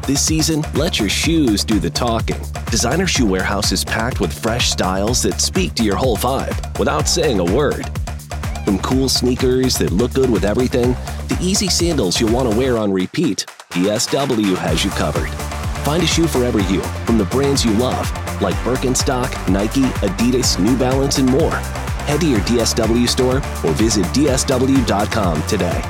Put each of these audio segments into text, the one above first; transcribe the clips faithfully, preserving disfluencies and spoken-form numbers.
This season, let your shoes do the talking. Designer Shoe Warehouse is packed with fresh styles that speak to your whole vibe without saying a word. From cool sneakers that look good with everything, to easy sandals you'll want to wear on repeat, D S W has you covered. Find a shoe for every you from the brands you love, like Birkenstock, Nike, Adidas, New Balance, and more. Head to your D S W store or visit D S W dot com today.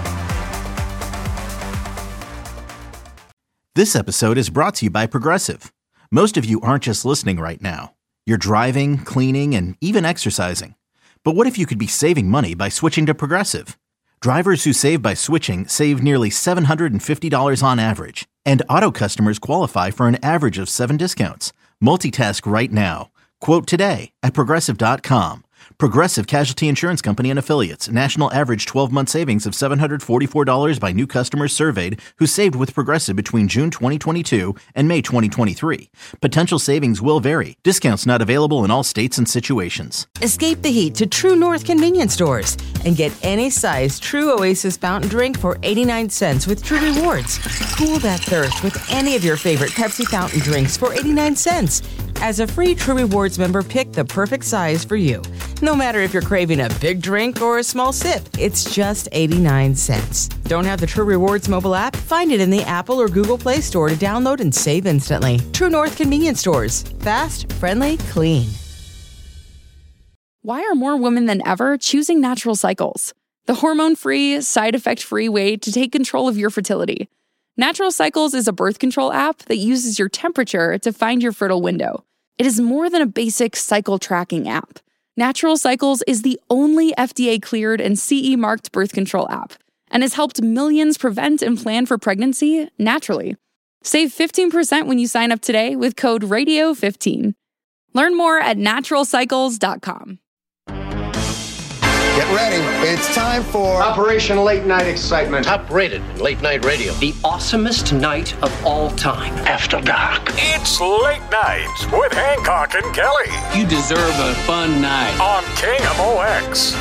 This episode is brought to you by Progressive. Most of you aren't just listening right now. You're driving, cleaning, and even exercising. But what if you could be saving money by switching to Progressive? Drivers who save by switching save nearly seven hundred fifty dollars on average. And auto customers qualify for an average of seven discounts. Multitask right now. Quote today at Progressive dot com. Progressive Casualty Insurance Company and Affiliates. National average twelve-month savings of seven hundred forty-four dollars by new customers surveyed who saved with Progressive between June twenty twenty-two and May twenty twenty-three. Potential savings will vary. Discounts not available in all states and situations. Escape the heat to True North convenience stores and get any size True Oasis fountain drink for eighty-nine cents with True Rewards. Cool that thirst with any of your favorite Pepsi fountain drinks for eighty-nine cents. As a free True Rewards member, pick the perfect size for you. No matter if you're craving a big drink or a small sip, it's just eighty-nine cents. Don't have the True Rewards mobile app? Find it in the Apple or Google Play Store to download and save instantly. True North convenience stores. Fast, friendly, clean. Why are more women than ever choosing Natural Cycles? The hormone-free, side-effect-free way to take control of your fertility. Natural Cycles is a birth control app that uses your temperature to find your fertile window. It is more than a basic cycle tracking app. Natural Cycles is the only F D A-cleared and C E-marked birth control app and has helped millions prevent and plan for pregnancy naturally. Save fifteen percent when you sign up today with code radio fifteen. Learn more at natural cycles dot com. Get ready. It's time for Operation Late Night Excitement. Top rated in late night radio. The awesomest night of all time. After dark. It's Late Night with Hancock and Kelly. You deserve a fun night. On K M O X.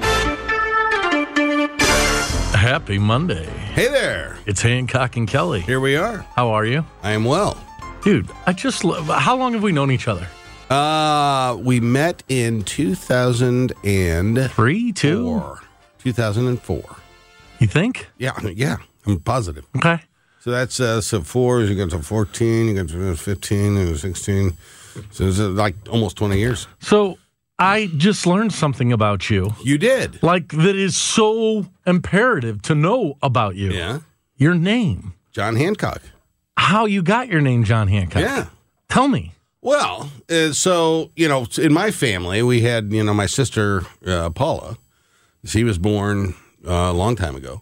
Happy Monday. Hey there. It's Hancock and Kelly. Here we are. How are you? I am well. Dude, I just love, how long have we known each other? Uh, we met in two thousand Three, two? Four. two thousand four. You think? Yeah, yeah, I'm positive. Okay. So that's, uh, so four, you go to fourteen, you go to fifteen, and sixteen. So it's like almost twenty years. So I just learned something about you. You did? Like, that is so imperative to know about you. Yeah. Your name. John Hancock. How you got your name, John Hancock. Yeah. Tell me. Well, uh, so, you know, in my family, we had, you know, my sister, uh, Paula. She was born uh, a long time ago.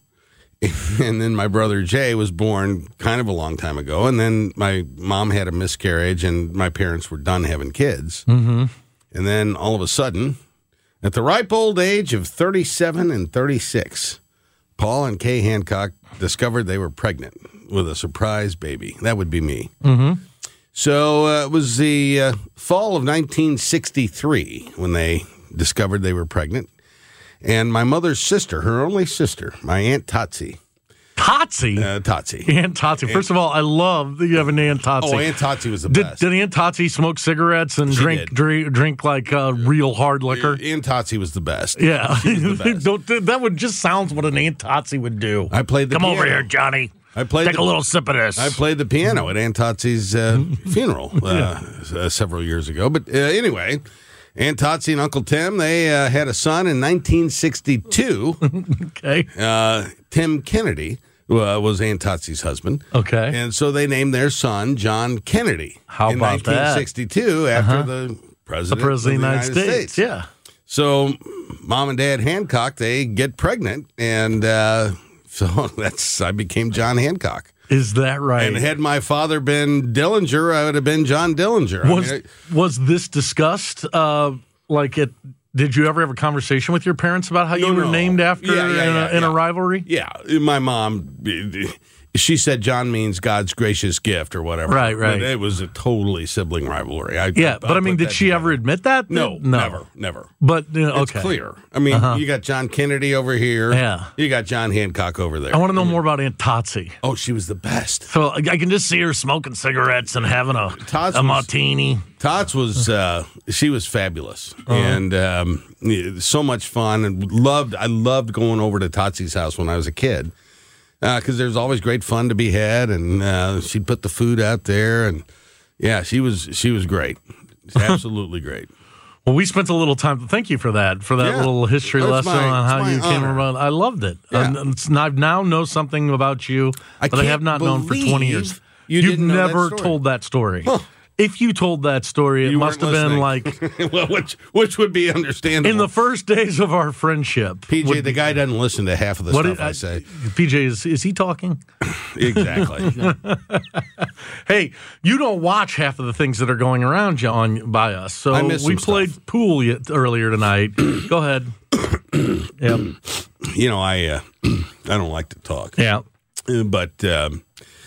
And then my brother Jay was born kind of a long time ago. And then my mom had a miscarriage and my parents were done having kids. Mm-hmm. And then all of a sudden, at the ripe old age of thirty-seven and thirty-six, Paul and Kay Hancock discovered they were pregnant with a surprise baby. That would be me. Mm-hmm. So uh, it was the uh, fall of nineteen sixty-three when they discovered they were pregnant. And my mother's sister, her only sister, my Aunt Totsy. Totsy? Uh, Totsy. Aunt Totsy. First of all, I love that you have an Aunt Totsy. Oh, Aunt Totsy was the did, best. Did Aunt Totsy smoke cigarettes and She drink, did. drink drink like uh, real hard liquor? Aunt Totsy was the best. Yeah. She was the best. Don't, that would just sounds what an Aunt Totsy would do. I played the Come piano. over here, Johnny. I played Take the, a little sip of this. I played the piano at Aunt Totsy's uh, funeral uh, uh, several years ago. But uh, anyway, Aunt Totsy and Uncle Tim, they uh, had a son in nineteen sixty-two. Okay. Uh, Tim Kennedy uh, was Aunt Totsy's husband. Okay. And so they named their son John Kennedy. How in about that? nineteen sixty-two after Uh-huh. the The president, President of the United, United States. States. Yeah. So Mom and Dad Hancock, they get pregnant, and uh, so that's I became John Hancock. Is that right? And had my father been Dillinger, I would have been John Dillinger. Was I mean, was this discussed? Uh, like, it? Did you ever have a conversation with your parents about how No, you were no. named after Yeah, yeah, in, yeah, a, in yeah. a rivalry? Yeah, my mom. she said John means God's gracious gift or whatever. Right, right. But it was a totally sibling rivalry. I, yeah, I, but I mean, did she together. ever admit that? No, no, never, never. But uh, okay, it's clear. I mean, uh-huh. you got John Kennedy over here. Yeah, you got John Hancock over there. I want to know more about Aunt Totsy. Oh, she was the best. So I can just see her smoking cigarettes and having a Tots a was, martini. Tots was uh, she was fabulous uh-huh. and um, so much fun and loved. I loved going over to Totsy's house when I was a kid. Because uh, there's always great fun to be had, and uh, she'd put the food out there, and yeah, she was she was great, absolutely great. Well, we spent a little time. Thank you for that, for that yeah. little history That's lesson my, on how you honor. came around. I loved it. Yeah. Um, I now know something about you I that I have not known for twenty years. You You've didn't know never that story. told that story. Huh. If you told that story, it You must have been like well, which which would be understandable in the first days of our friendship. P J, would, the guy doesn't listen to half of the what stuff did, I say. P J, is is he talking? Exactly. Hey, you don't watch half of the things that are going around on by us. So I missed we some played stuff. pool yet, earlier tonight. Go ahead. Yep. You know, I uh, I don't like to talk. Yeah. But um,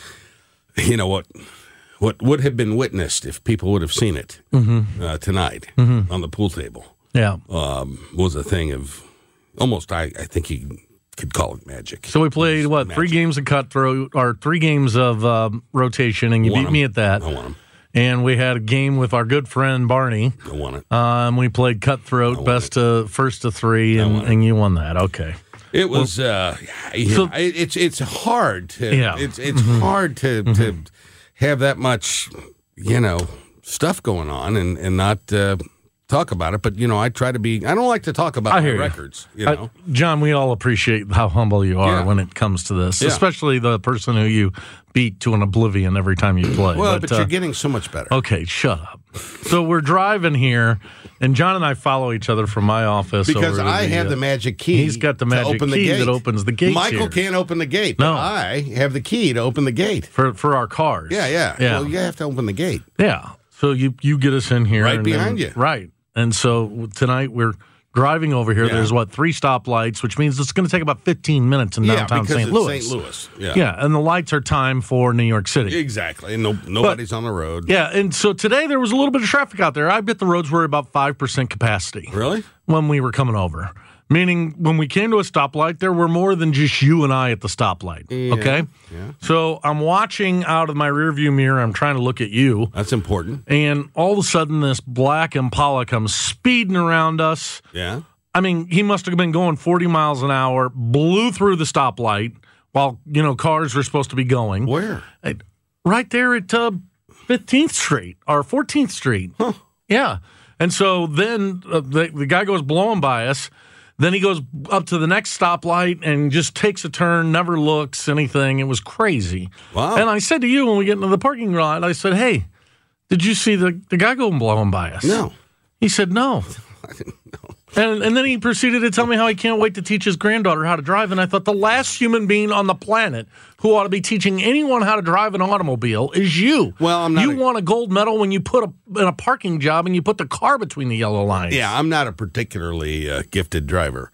you know what? What would have been witnessed if people would have seen it mm-hmm. uh, tonight mm-hmm. on the pool table? Yeah, um, was a thing of almost. I, I think you could call it magic. So we played what magic. three games of cutthroat or three games of um, rotation, and you won beat them. me at that. I won them. And we had a game with our good friend Barney. I won it. Um, we played cutthroat, best to first to three, and, and you won that. Okay. It was. Well, uh, you so, know, it, it's it's hard to. Yeah. It's it's mm-hmm. hard to mm-hmm. to have that much, you know, stuff going on and and not uh, talk about it. But you know, I try to be. I don't like to talk about I my hear records. You, you know, I, John, we all appreciate how humble you are yeah. when it comes to this, yeah. especially the person who you beat to an oblivion every time you play. Well, but, but uh, you're getting so much better. Okay, shut up. So we're driving here, and John and I follow each other from my office because over I the, have uh, the magic key. He's got the magic open the key gate. that opens the gate. Michael here. can't open the gate. No, but I have the key to open the gate for for our cars. Yeah, yeah, yeah. Well, you have to open the gate. Yeah. So you you get us in here right and behind then, you, right? And so tonight we're driving over here. Yeah. There's what three stoplights, which means it's going to take about fifteen minutes in yeah, downtown because Saint it's Louis. Saint Louis. Yeah. yeah, and the lights are timed for New York City. Exactly. And no, nobody's but, on the road. Yeah, and so today there was a little bit of traffic out there. I bet the roads were about five percent capacity. Really? When we were coming over. Meaning, when we came to a stoplight, there were more than just you and I at the stoplight. Yeah, okay? Yeah. So I'm watching out of my rearview mirror. I'm trying to look at you. That's important. And all of a sudden, this black Impala comes speeding around us. Yeah. I mean, he must have been going forty miles an hour, blew through the stoplight while, you know, cars were supposed to be going. Where? Right there at uh, fifteenth Street or fourteenth Street. Huh. Yeah. And so then uh, the, the guy goes blowing by us. Then he goes up to the next stoplight and just takes a turn, never looks, anything. It was crazy. Wow. And I said to you when we get into the parking lot, I said, hey, did you see the, the guy going blowing by us? No. He said, no. I didn't know. And, and then he proceeded to tell me how he can't wait to teach his granddaughter how to drive. And I thought the last human being on the planet who ought to be teaching anyone how to drive an automobile is you. Well, I'm not. You a, won a gold medal when you put a, in a parking job and you put the car between the yellow lines. Yeah, I'm not a particularly uh, gifted driver.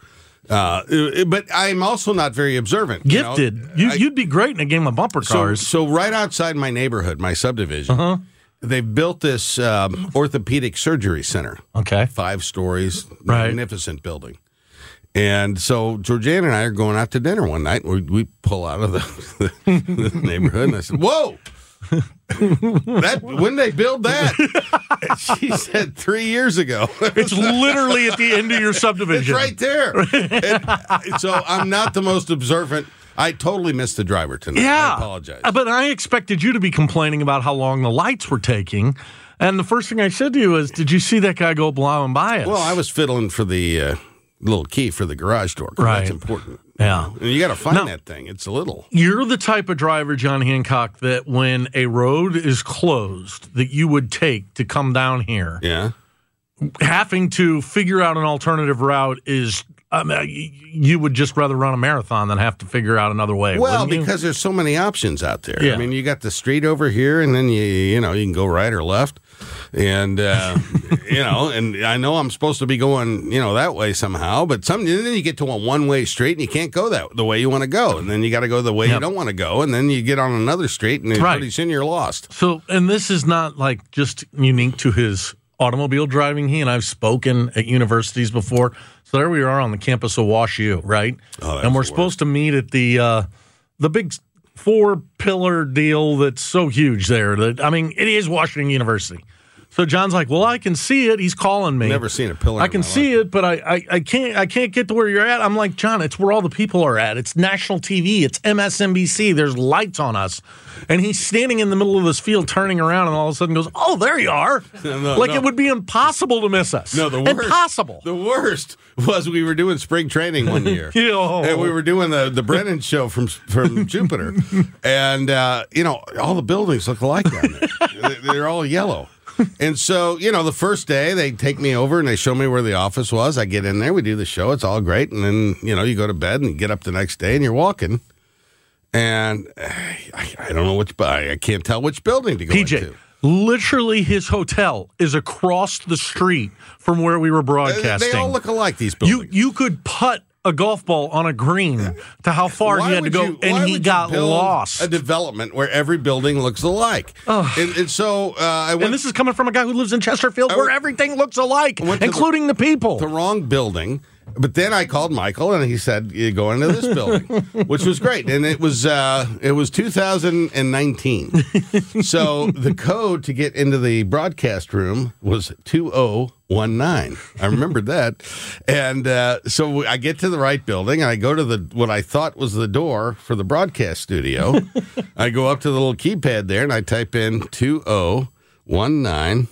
Uh, but I'm also not very observant. Gifted. You know? you, I, you'd be great in a game of bumper cars. So, so right outside my neighborhood, my subdivision, uh-huh. they've built this um, orthopedic surgery center. Okay. Five stories, right. magnificent building. And so Georgiana and I are going out to dinner one night. We, we pull out of the, the, the neighborhood, and I said, whoa, that when they build that? And she said three years ago. It's literally at the end of your subdivision. It's right there. And so I'm not the most observant. I totally missed the driver tonight. Yeah. I apologize. But I expected you to be complaining about how long the lights were taking. And the first thing I said to you is, did you see that guy go blowing by us? Well, I was fiddling for the uh, little key for the garage door. Right. That's important. Yeah. And you got to find now, that thing. It's little. You're the type of driver, John Hancock, that when a road is closed that you would take to come down here. Yeah. Having to figure out an alternative route is I mean, you would just rather run a marathon than have to figure out another way. Well, wouldn't you? because there's so many options out there. Yeah. I mean, you got the street over here, and then you you know you can go right or left, and uh, you know, and I know I'm supposed to be going you know that way somehow, but some then you get to a one way street and you can't go that the way you want to go, and then you got to go the way Yep. you don't want to go, and then you get on another street, and Right. pretty soon you're lost. So, and this is not like just unique to his automobile driving. He and I've spoken at universities before. So there we are on the campus of WashU, right? Oh, that's and we're the supposed to meet at the uh, the big four pillar deal that's so huge there. That I mean, it is Washington University. So John's like, well, I can see it. He's calling me. Never seen a pillar. I in can my see life. it, but I, I, I can't I can't get to where you're at. I'm like, John, it's where all the people are at. It's national T V. It's M S N B C. There's lights on us. And he's standing in the middle of this field turning around and all of a sudden goes, oh, there you are. No, no, like no. it would be impossible to miss us. No, the worst. Impossible. The worst was we were doing spring training one year. Yo. And we were doing the, the Brennan show from from Jupiter. And, uh, you know, all the buildings look alike down there. They're all yellow. And so, you know, the first day they take me over and they show me where the office was. I get in there, we do the show, it's all great. And then, you know, you go to bed and get up the next day and you're walking. And I, I don't know which, I can't tell which building to go P J, into. literally his hotel is across the street from where we were broadcasting. They all look alike, these You buildings. you could putt a golf ball on a green to how far Why he had to would go, you- why and he would you got build lost. A development where every building looks alike. Ugh. And, and so uh, I went And this is coming from a guy who lives in Chesterfield, I where went- everything looks alike, went to including the, people. the wrong building. But then I called Michael and he said, "You go into this building," which was great. And it was uh, it was two thousand nineteen. So the code to get into the broadcast room was two oh one nine. I remembered that. And uh, so I get to the right building and I go to the what I thought was the door for the broadcast studio. I go up to the little keypad there and I type in two oh one nine.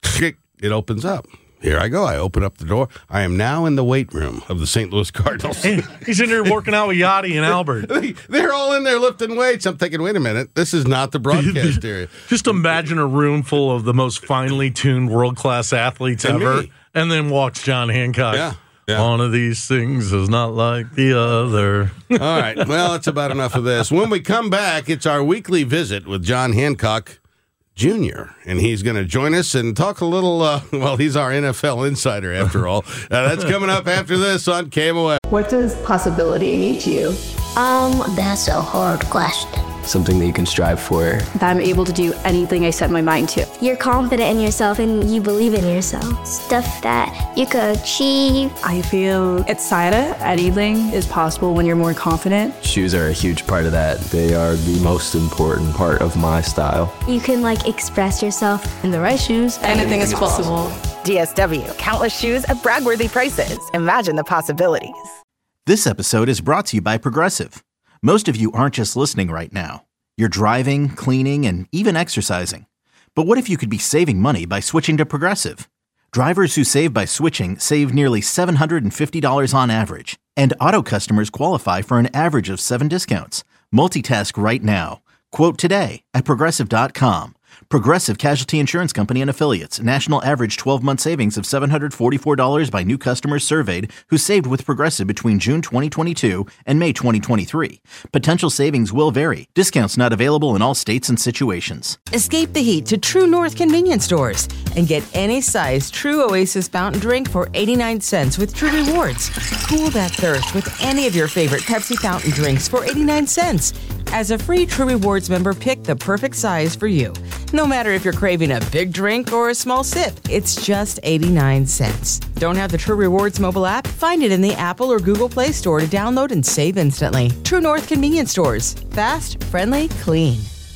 It opens up. Here I go. I open up the door. I am now in the weight room of the Saint Louis Cardinals. He's in there working out with Yachty and Albert. They're all in there lifting weights. I'm thinking, wait a minute. This is not the broadcast area. Just imagine a room full of the most finely tuned world-class athletes And ever, me. and then walks John Hancock. Yeah, yeah. One of these things is not like the other. All right. Well, that's about enough of this. When we come back, it's our weekly visit with John Hancock Junior, and he's going to join us and talk a little, uh, well, he's our N F L insider after all. Uh, that's coming up after this on K M O X. What does possibility mean to you? Um, that's a hard question. Something that you can strive for. That I'm able to do anything I set my mind to. You're confident in yourself and you believe in yourself. Stuff that you could achieve. I feel excited. Anything is possible when you're more confident. Shoes are a huge part of that. They are the most important part of my style. You can like express yourself. In the right shoes, anything is possible. D S W, countless shoes at brag-worthy prices. Imagine the possibilities. This episode is brought to you by Progressive. Most of you aren't just listening right now. You're driving, cleaning, and even exercising. But what if you could be saving money by switching to Progressive? Drivers who save by switching save nearly seven hundred fifty dollars on average. And auto customers qualify for an average of seven discounts. Multitask right now. Quote today at Progressive dot com. Progressive Casualty Insurance Company and Affiliates. National average twelve-month savings of seven hundred forty-four dollars by new customers surveyed who saved with Progressive between June twenty twenty-two and May twenty twenty-three. Potential savings will vary. Discounts not available in all states and situations. Escape the heat to True North convenience stores and get any size True Oasis fountain drink for eighty-nine cents with True Rewards. Cool that thirst with any of your favorite Pepsi fountain drinks for eighty-nine cents. As a free True Rewards member, pick the perfect size for you. No matter if you're craving a big drink or a small sip, it's just eighty-nine cents. Don't have the True Rewards mobile app? Find it in the Apple or Google Play Store to download and save instantly. True North convenience stores. Fast, friendly, clean.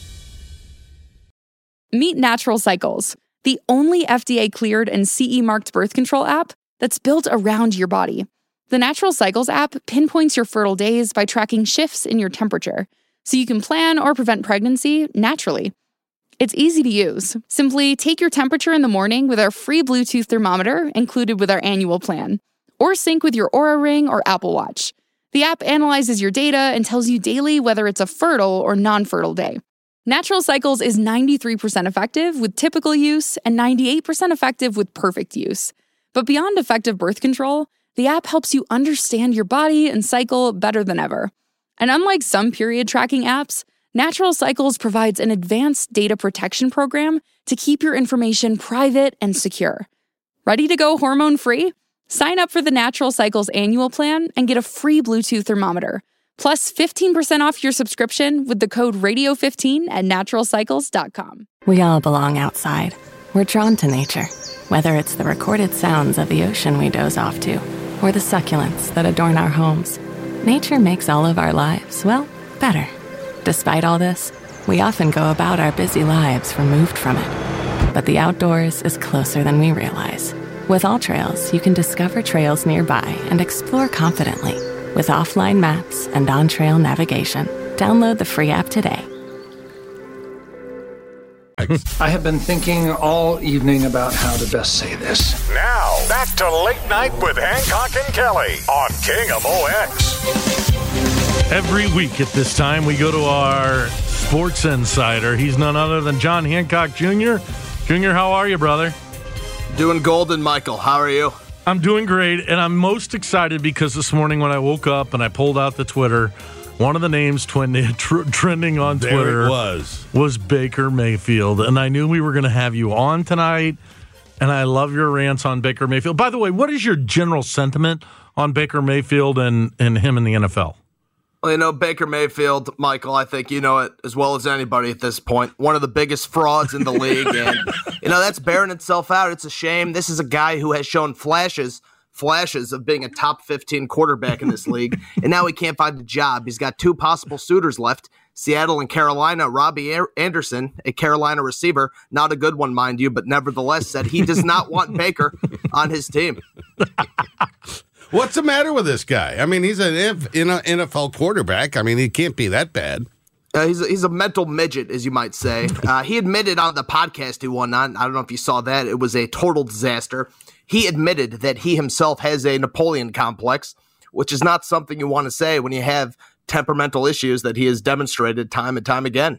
Meet Natural Cycles, the only F D A-cleared and C E-marked birth control app that's built around your body. The Natural Cycles app pinpoints your fertile days by tracking shifts in your temperature, so you can plan or prevent pregnancy naturally. It's easy to use. Simply take your temperature in the morning with our free Bluetooth thermometer included with our annual plan, or sync with your Oura Ring or Apple Watch. The app analyzes your data and tells you daily whether it's a fertile or non-fertile day. Natural Cycles is ninety-three percent effective with typical use and ninety-eight percent effective with perfect use. But beyond effective birth control, the app helps you understand your body and cycle better than ever. And unlike some period tracking apps, Natural Cycles provides an advanced data protection program to keep your information private and secure. Ready to go hormone-free? Sign up for the Natural Cycles annual plan and get a free Bluetooth thermometer, plus fifteen percent off your subscription with the code radio fifteen at natural cycles dot com. We all belong outside. We're drawn to nature, whether it's the recorded sounds of the ocean we doze off to, or the succulents that adorn our homes. Nature makes all of our lives, well, better. Despite all this, we often go about our busy lives removed from it. But the outdoors is closer than we realize. With AllTrails, you can discover trails nearby and explore confidently. With offline maps and on-trail navigation, download the free app today. I have been thinking all evening about how to best say this. Now, back to Late Night with Hancock and Kelly on King of O X. Every week at this time, we go to our sports insider. He's none other than John Hancock Junior Junior, how are you, brother? Doing golden, Michael. How are you? I'm doing great, and I'm most excited because this morning when I woke up and I pulled out the Twitter, one of the names twin- tr- trending on there Twitter it was. was Baker Mayfield, and I knew we were going to have you on tonight, and I love your rants on Baker Mayfield. By the way, what is your general sentiment on Baker Mayfield and, and him in the N F L? Well, you know, Baker Mayfield, Michael, I think you know it as well as anybody at this point. One of the biggest frauds in the league. And, you know, that's bearing itself out. It's a shame. This is a guy who has shown flashes, flashes of being a top fifteen quarterback in this league. And now he can't find a job. He's got two possible suitors left, Seattle and Carolina. Robbie Anderson, a Carolina receiver, not a good one, mind you, but nevertheless said he does not want Baker on his team. What's the matter with this guy? I mean, he's an N F L quarterback. I mean, he can't be that bad. Uh, he's, a, he's a mental midget, as you might say. Uh, he admitted on the podcast he won on, I don't know if you saw that, it was a total disaster. He admitted that he himself has a Napoleon complex, which is not something you want to say when you have temperamental issues that he has demonstrated time and time again.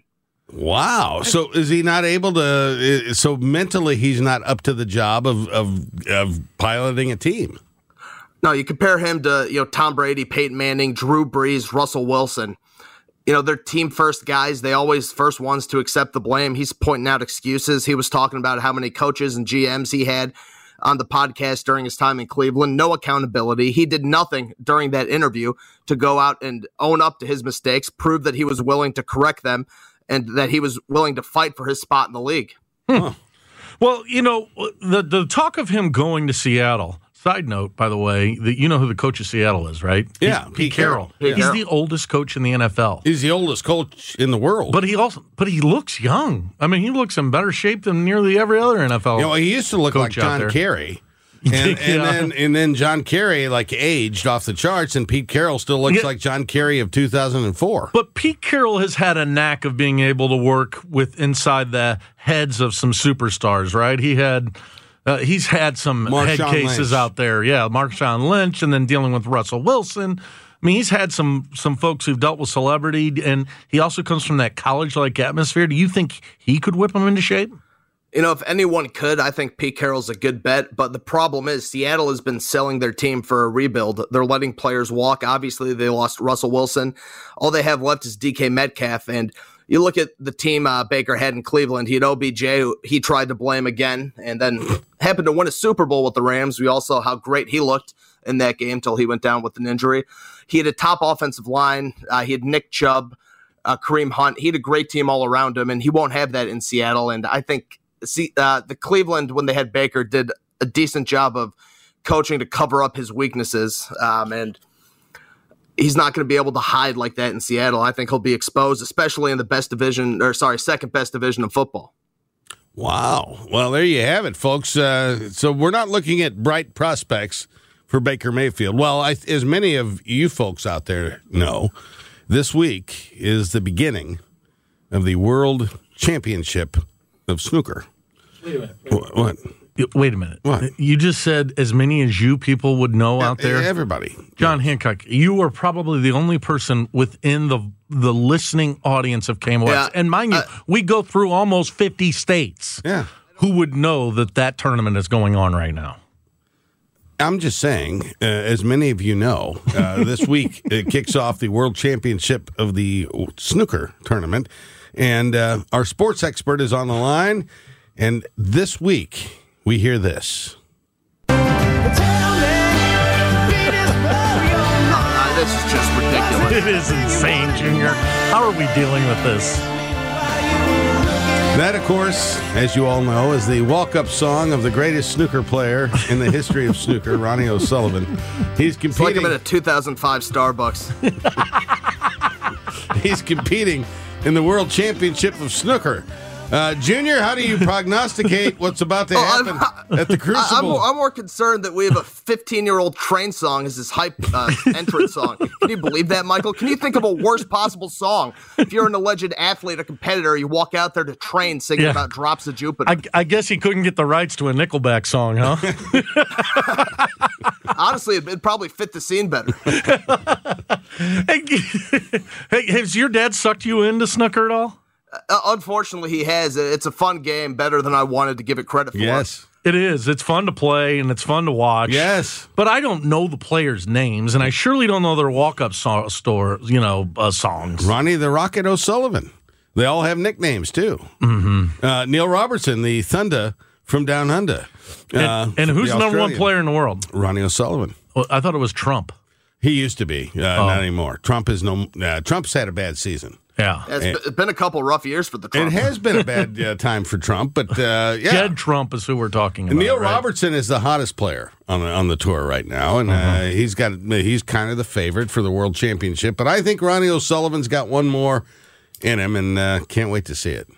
Wow. So is he not able to, so mentally he's not up to the job of, of, of piloting a team? No, you compare him to, you know, Tom Brady, Peyton Manning, Drew Brees, Russell Wilson. You know, they're team first guys. They always first ones to accept the blame. He's pointing out excuses. He was talking about how many coaches and G Ms he had on the podcast during his time in Cleveland. No accountability. He did nothing during that interview to go out and own up to his mistakes, prove that he was willing to correct them, and that he was willing to fight for his spot in the league. Hmm. Well, you know, the the talk of him going to Seattle. Side note, by the way, that you know who the coach of Seattle is, right? Yeah, Pete, Pete Carroll. Carroll. He's Yeah. the oldest coach in the N F L. He's the oldest coach in the world. But he also, but he looks young. I mean, he looks in better shape than nearly every other N F L. You know, he used to look like coach out John there. Kerry. And, and Yeah. then and then John Kerry like aged off the charts, and Pete Carroll still looks Yeah. like John Kerry of two thousand four. But Pete Carroll has had a knack of being able to work with inside the heads of some superstars, right? He had. Uh, he's had some head Marshawn cases Lynch. out there. Yeah, Marshawn Lynch, and then dealing with Russell Wilson. I mean, he's had some some folks who've dealt with celebrity, and he also comes from that college-like atmosphere. Do you think he could whip him into shape? You know, if anyone could, I think Pete Carroll's a good bet. But the problem is Seattle has been selling their team for a rebuild. They're letting players walk. Obviously, they lost Russell Wilson. All they have left is D K Metcalf. And you look at the team uh, Baker had in Cleveland. He had O B J, who he tried to blame again, and then happened to win a Super Bowl with the Rams. We all saw how great he looked in that game until he went down with an injury. He had a top offensive line. Uh, he had Nick Chubb, uh, Kareem Hunt. He had a great team all around him, and he won't have that in Seattle. And I think see, uh, the Cleveland, when they had Baker, did a decent job of coaching to cover up his weaknesses, um, and he's not going to be able to hide like that in Seattle. I think he'll be exposed, especially in the best division, or sorry, second best division of football. Wow. Well, there you have it, folks. Uh, so we're not looking at bright prospects for Baker Mayfield. Well, I, as many of you folks out there know, this week is the beginning of the World Championship of Snooker. Wait a minute. What? what? Wait a minute. What? You just said as many as you people would know out there? Everybody. John Hancock, you are probably the only person within the the listening audience of K M O X. Yeah. And mind you, Uh, we go through almost fifty states. Yeah. Who would know that that tournament is going on right now? I'm just saying, uh, as many of you know, uh, this week it kicks off the World Championship of the snooker tournament, and uh, our sports expert is on the line, and this week we hear this. Uh, this is just ridiculous. It is insane, Junior. How are we dealing with this? That, of course, as you all know, is the walk-up song of the greatest snooker player in the history of snooker, Ronnie O'Sullivan. He's competing. It's like I'm in a two thousand five Starbucks. He's competing in the World Championship of Snooker. Uh, Junior, how do you prognosticate what's about to happen oh, at the Crucible? I'm more, I'm more concerned that we have a fifteen-year-old train song as his hype uh, entrance song. Can you believe that, Michael? Can you think of a worst possible song? If you're an alleged athlete or competitor, you walk out there to train singing yeah. about Drops of Jupiter. I, I guess he couldn't get the rights to a Nickelback song, huh? Honestly, it'd probably fit the scene better. Hey, has your dad sucked you into snooker at all? Uh, unfortunately, he has. It's a fun game, better than I wanted to give it credit for. Yes. It is. It's fun to play, and it's fun to watch. Yes. But I don't know the players' names, and I surely don't know their walk-up so- store, you know, uh, songs. Ronnie the Rocket O'Sullivan. They all have nicknames, too. Mm-hmm. Uh, Neil Robertson, the Thunder from Down Under. Uh, and, and who's the number one player in the world? Ronnie O'Sullivan. Well, I thought it was Trump. He used to be. Uh, oh. Not anymore. Trump is no. Uh, Trump's had a bad season. Yeah. It's been a couple rough years for the Trump. It has been a bad uh, time for Trump, but uh, yeah. Jed Trump is who we're talking about. Neil right? Robertson is the hottest player on the, on the tour right now, and uh-huh. uh, he's got he's kind of the favorite for the World Championship. But I think Ronnie O'Sullivan's got one more in him, and uh, can't wait to see it.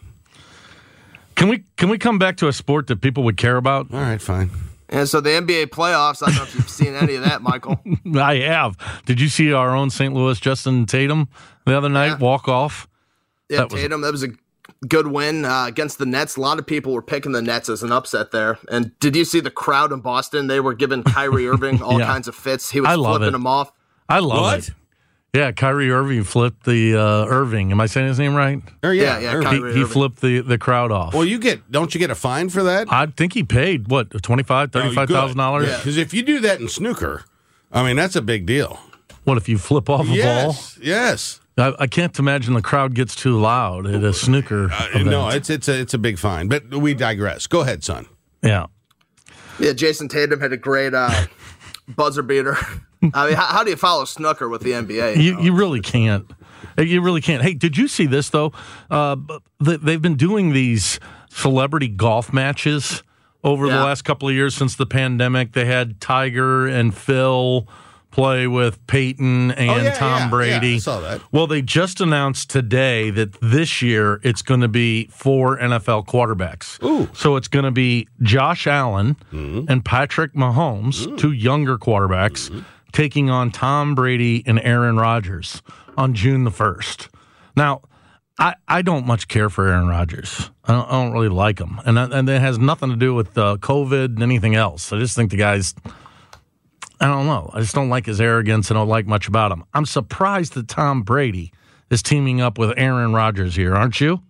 Can we can we come back to a sport that people would care about? All right, fine. And so the N B A playoffs, I don't know if you've seen any of that, Michael. I have. Did you see our own Saint Louis Justin Tatum the other night yeah. walk off? Yeah, that Tatum, was... that was a good win uh, against the Nets. A lot of people were picking the Nets as an upset there. And did you see the crowd in Boston? They were giving Kyrie Irving all yeah. kinds of fits. He was flipping them off. I love what? it. Yeah, Kyrie Irving flipped the uh, Irving. Am I saying his name right? Or yeah, yeah, yeah he, he flipped the, the crowd off. Well, you get don't you get a fine for that? I think he paid what twenty-five, thirty-five thousand dollars. Because yeah, if you do that in snooker, I mean that's a big deal. What if you flip off a yes, ball? Yes. I, I can't imagine the crowd gets too loud at a snooker. Uh, no, it's it's a it's a big fine. But we digress. Go ahead, son. Yeah. Yeah, Jason Tatum had a great uh, buzzer beater. I mean, how, how do you follow snooker with the N B A? You, you really can't. You really can't. Hey, did you see this, though? Uh, they've been doing these celebrity golf matches over yeah. the last couple of years since the pandemic. They had Tiger and Phil play with Peyton and oh, yeah, Tom yeah, Brady. Yeah, I saw that. Well, they just announced today that this year it's going to be four N F L quarterbacks. Ooh. So it's going to be Josh Allen mm-hmm. and Patrick Mahomes, mm-hmm. two younger quarterbacks, mm-hmm. taking on Tom Brady and Aaron Rodgers on June the first. Now, I, I don't much care for Aaron Rodgers. I don't, I don't really like him. And, and it has nothing to do with uh, COVID and anything else. I just think the guy's... I don't know. I just don't like his arrogance. I don't like much about him. I'm surprised that Tom Brady is teaming up with Aaron Rodgers here, aren't you?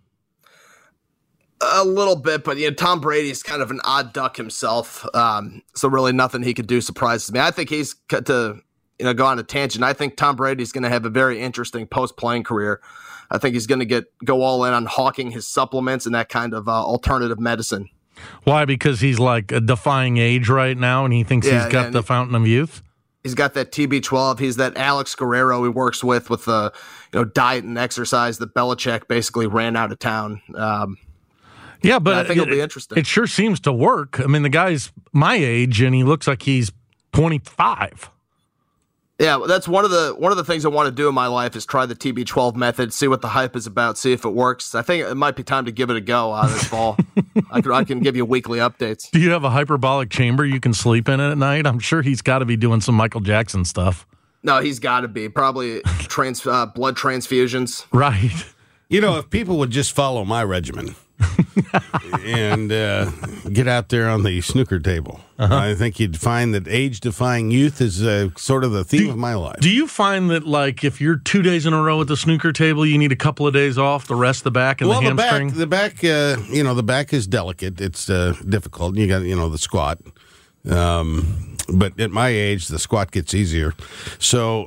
A little bit, but you know, Tom Brady's kind of an odd duck himself. Um, so really nothing he could do surprises me. I think he's to you know go on a tangent. I think Tom Brady's going to have a very interesting post-playing career. I think he's going to get go all in on hawking his supplements and that kind of uh, alternative medicine. Why? Because he's like a defying age right now, and he thinks yeah, he's got yeah, the fountain of youth. He's got that T B twelve. He's that Alex Guerrero he works with with the you know diet and exercise that Belichick basically ran out of town. Um, yeah, but I think it, it'll be interesting. It sure seems to work. I mean, the guy's my age, and he looks like he's twenty-five. Yeah, well, that's one of the one of the things I want to do in my life is try the T B twelve method, see what the hype is about, see if it works. I think it might be time to give it a go uh, this fall. I can I can give you weekly updates. Do you have a hyperbolic chamber you can sleep in at night? I'm sure he's got to be doing some Michael Jackson stuff. No, he's got to be probably trans uh, blood transfusions. Right. You know, if people would just follow my regimen and uh, get out there on the snooker table, uh-huh. I think you'd find that age-defying youth is uh, sort of the theme do, of my life. Do you find that, like, if you're two days in a row at the snooker table, you need a couple of days off, the rest, the back, and well, the hamstring? the back, the back, uh, you know, the back is delicate. It's uh, difficult. You got, you know, the squat. Um, But at my age, the squat gets easier. So,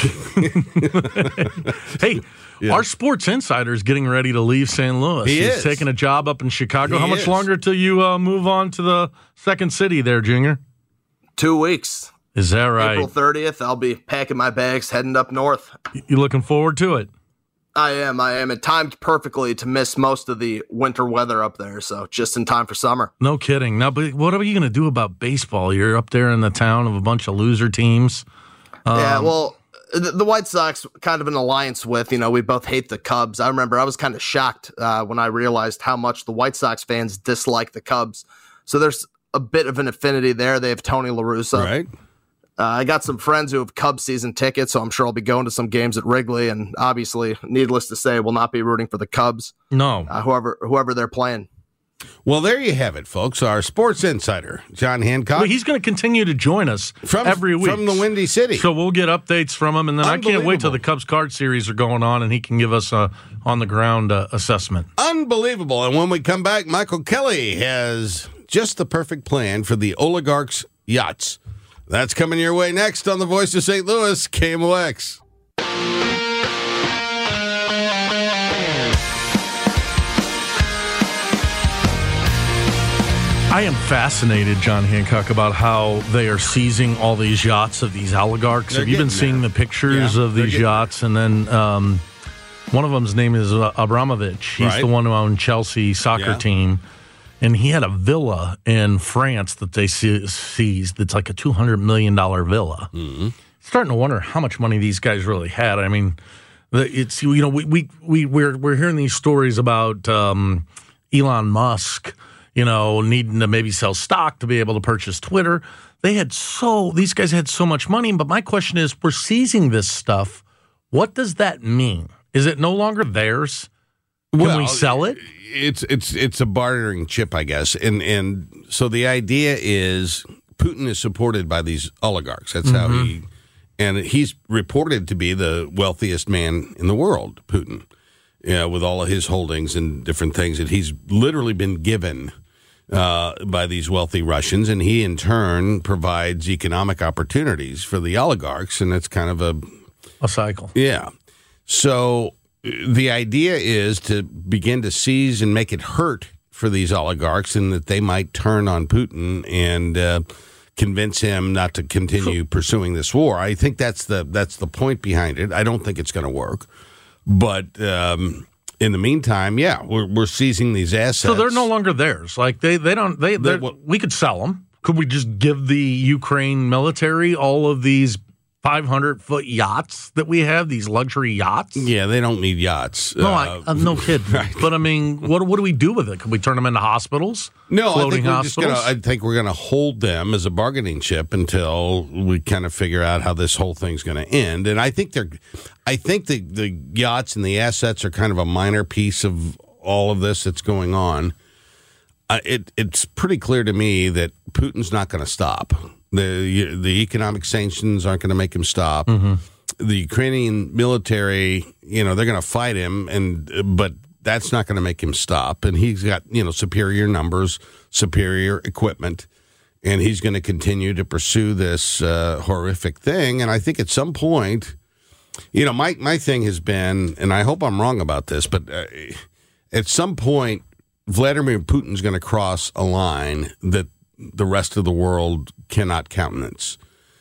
hey, yeah. Our sports insider is getting ready to leave Saint Louis. He He's is. taking a job up in Chicago. He How much is. longer till you uh, move on to the second city there, Junior? Two weeks. Is that right? April thirtieth, I'll be packing my bags, heading up north. You looking forward to it? I am. I am. It timed perfectly to miss most of the winter weather up there, so just in time for summer. No kidding. Now, but what are you going to do about baseball? You're up there in the town of a bunch of loser teams. Um, yeah, well, the, the White Sox kind of an alliance with, you know, we both hate the Cubs. I remember I was kind of shocked uh, when I realized how much the White Sox fans dislike the Cubs. So there's a bit of an affinity there. They have Tony La Russa. Right. Uh, I got some friends who have Cubs season tickets, so I'm sure I'll be going to some games at Wrigley, and obviously, needless to say, will not be rooting for the Cubs. No. Uh, whoever whoever they're playing. Well, there you have it, folks. Our sports insider, John Hancock. Well, he's going to continue to join us from, every week. From the Windy City. So we'll get updates from him, and then I can't wait till the Cubs card series are going on, and he can give us a on-the-ground uh, assessment. Unbelievable. And when we come back, Michael Kelly has just the perfect plan for the oligarchs' yachts. That's coming your way next on the Voice of Saint Louis, K M O X. I am fascinated, John Hancock, about how they are seizing all these yachts of these oligarchs. They're Have you been getting seeing there. the pictures Yeah, of they're these getting yachts? And then um, one of them's name is uh, Abramovich. He's Right. the one who owned Chelsea soccer Yeah. team. And he had a villa in France that they se- seized that's like a two hundred million dollars villa. Mm-hmm. Starting to wonder how much money these guys really had. I mean, the- it's, you know, we, we, we, we're, we're hearing these stories about um, Elon Musk, you know, needing to maybe sell stock to be able to purchase Twitter. They had so, these guys had so much money. But my question is, we're seizing this stuff. What does that mean? Is it no longer theirs? Can Well, we sell it? It's it's it's a bartering chip, I guess, and and so the idea is Putin is supported by these oligarchs. That's how Mm-hmm. he, and he's reported to be the wealthiest man in the world, Putin, yeah, with all of his holdings and different things that he's literally been given uh, by these wealthy Russians, and he in turn provides economic opportunities for the oligarchs, and it's kind of a A cycle. yeah. So the idea is to begin to seize and make it hurt for these oligarchs, and that they might turn on Putin and uh, convince him not to continue pursuing this war. I think that's the that's the point behind it. I don't think it's going to work, but um, in the meantime, yeah, we're we're seizing these assets. So they're no longer theirs. Like they, they don't. They, They're- they're- we could sell them. Could we just give the Ukraine military all of these five hundred foot yachts that we have? These luxury yachts? Yeah, they don't need yachts. No, Uh, I, uh, no kidding. right. But I mean, what what do we do with it? Could we turn them into hospitals? No, I Floating think we're just hospitals? gonna. I think we're gonna hold them as a bargaining chip until we kind of figure out how this whole thing's going to end. And I think they're. I think the the yachts and the assets are kind of a minor piece of all of this that's going on. Uh, it it's pretty clear to me that Putin's not going to stop. the The economic sanctions aren't going to make him stop. Mm-hmm. The Ukrainian military, you know, they're going to fight him, and but that's not going to make him stop. And he's got, you know, superior numbers, superior equipment, and he's going to continue to pursue this uh, horrific thing. And I think at some point, you know, my my thing has been, and I hope I'm wrong about this, but uh, at some point, Vladimir Putin's going to cross a line that the rest of the world cannot countenance.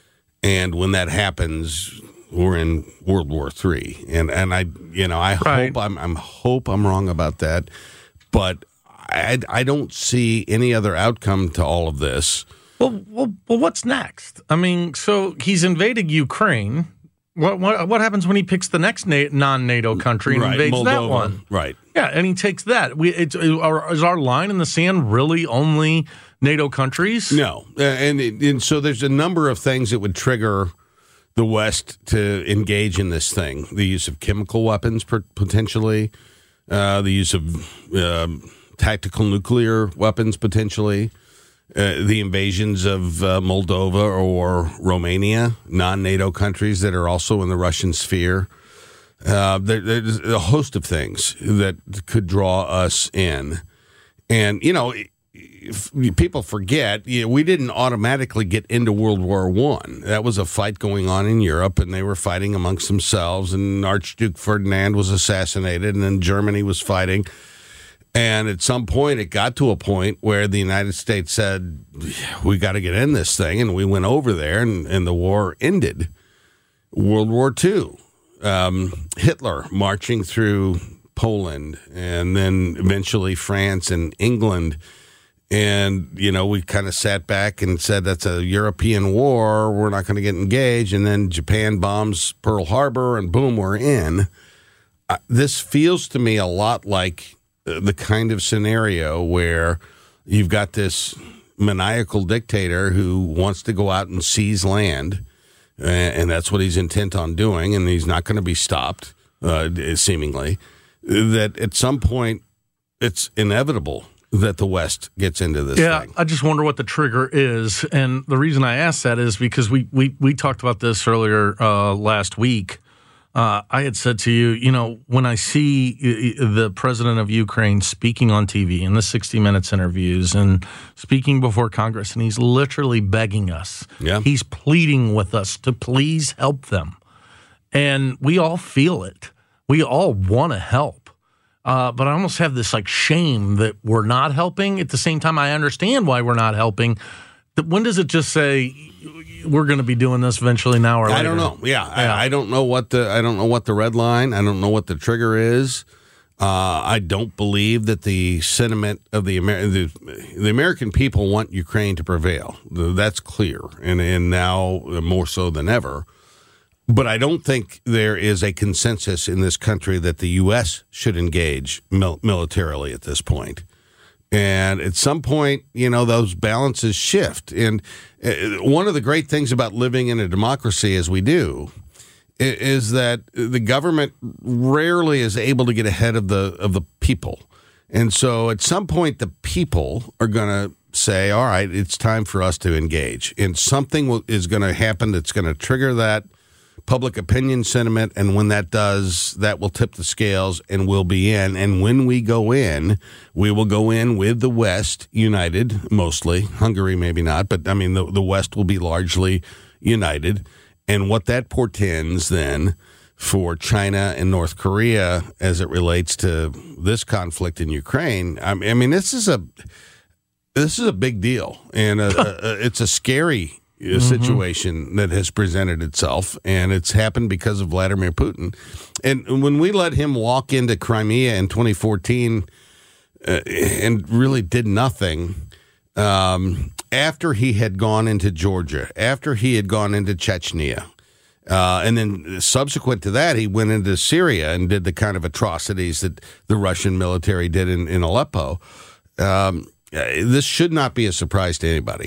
And when that happens, we're in World War Three. And and I, you know, I Right. hope I'm I'm hope I'm wrong about that, but I I don't see any other outcome to all of this. Well, well, well, what's next? I mean, so he's invaded Ukraine. What what what happens when he picks the next na- non-NATO country and Right, invades that Moldova. one? Right. Yeah, and he takes that. We it's, are, is our line in the sand really only NATO countries? No, Uh, and and so there's a number of things that would trigger the West to engage in this thing: the use of chemical weapons, per- potentially, uh, the use of um, tactical nuclear weapons, potentially, uh, the invasions of uh, Moldova or Romania, non-NATO countries that are also in the Russian sphere. Uh, there, there's a host of things that could draw us in, and you know. if people forget, you know, we didn't automatically get into World War One. That was a fight going on in Europe, and they were fighting amongst themselves, and Archduke Ferdinand was assassinated, and then Germany was fighting. And at some point, it got to a point where the United States said, we got to get in this thing, and we went over there, and, and the war ended. World War Two. Um, Hitler marching through Poland, and then eventually France and England. And, you know, we kind of sat back and said, that's a European war. We're not going to get engaged. And then Japan bombs Pearl Harbor, and boom, we're in. Uh, this feels to me a lot like uh, the kind of scenario where you've got this maniacal dictator who wants to go out and seize land. Uh, and that's what he's intent on doing. And he's not going to be stopped, uh, seemingly. That at some point, it's inevitable that the West gets into this yeah, thing. I just wonder what the trigger is. And the reason I asked that is because we we, we talked about this earlier uh, last week. Uh, I had said to you, you know, when I see the president of Ukraine speaking on T V in the sixty minutes interviews and speaking before Congress, and he's literally begging us. Yeah. He's pleading with us to please help them. And we all feel it. We all want to help. Uh, but I almost have this like shame that we're not helping. At the same time, I understand why we're not helping. When does it just say we're going to be doing this eventually now or later? I don't know. Yeah, yeah. I, I don't know what the I don't know what the red line. I don't know what the trigger is. Uh, I don't believe that the sentiment of the, Amer- the the American people want Ukraine to prevail. That's clear, and and now more so than ever. But I don't think there is a consensus in this country that the U S should engage mil- militarily at this point. And at some point, you know, those balances shift. And uh, one of the great things about living in a democracy as we do is that the government rarely is able to get ahead of the of the people. And so at some point, the people are going to say, all right, it's time for us to engage. And something will, is going to happen that's going to trigger that public opinion sentiment, and when that does, that will tip the scales and we'll be in. And when we go in, we will go in with the West united, mostly. Hungary maybe not, but I mean, the, the West will be largely united. And what that portends then for China and North Korea as it relates to this conflict in Ukraine, I mean, this is a this is a big deal, and a, a, it's a scary a situation mm-hmm. that has presented itself, and it's happened because of Vladimir Putin. And when we let him walk into Crimea in twenty fourteen uh, and really did nothing, um, after he had gone into Georgia, after he had gone into Chechnya, uh, and then subsequent to that, he went into Syria and did the kind of atrocities that the Russian military did in, in Aleppo. Um, this should not be a surprise to anybody.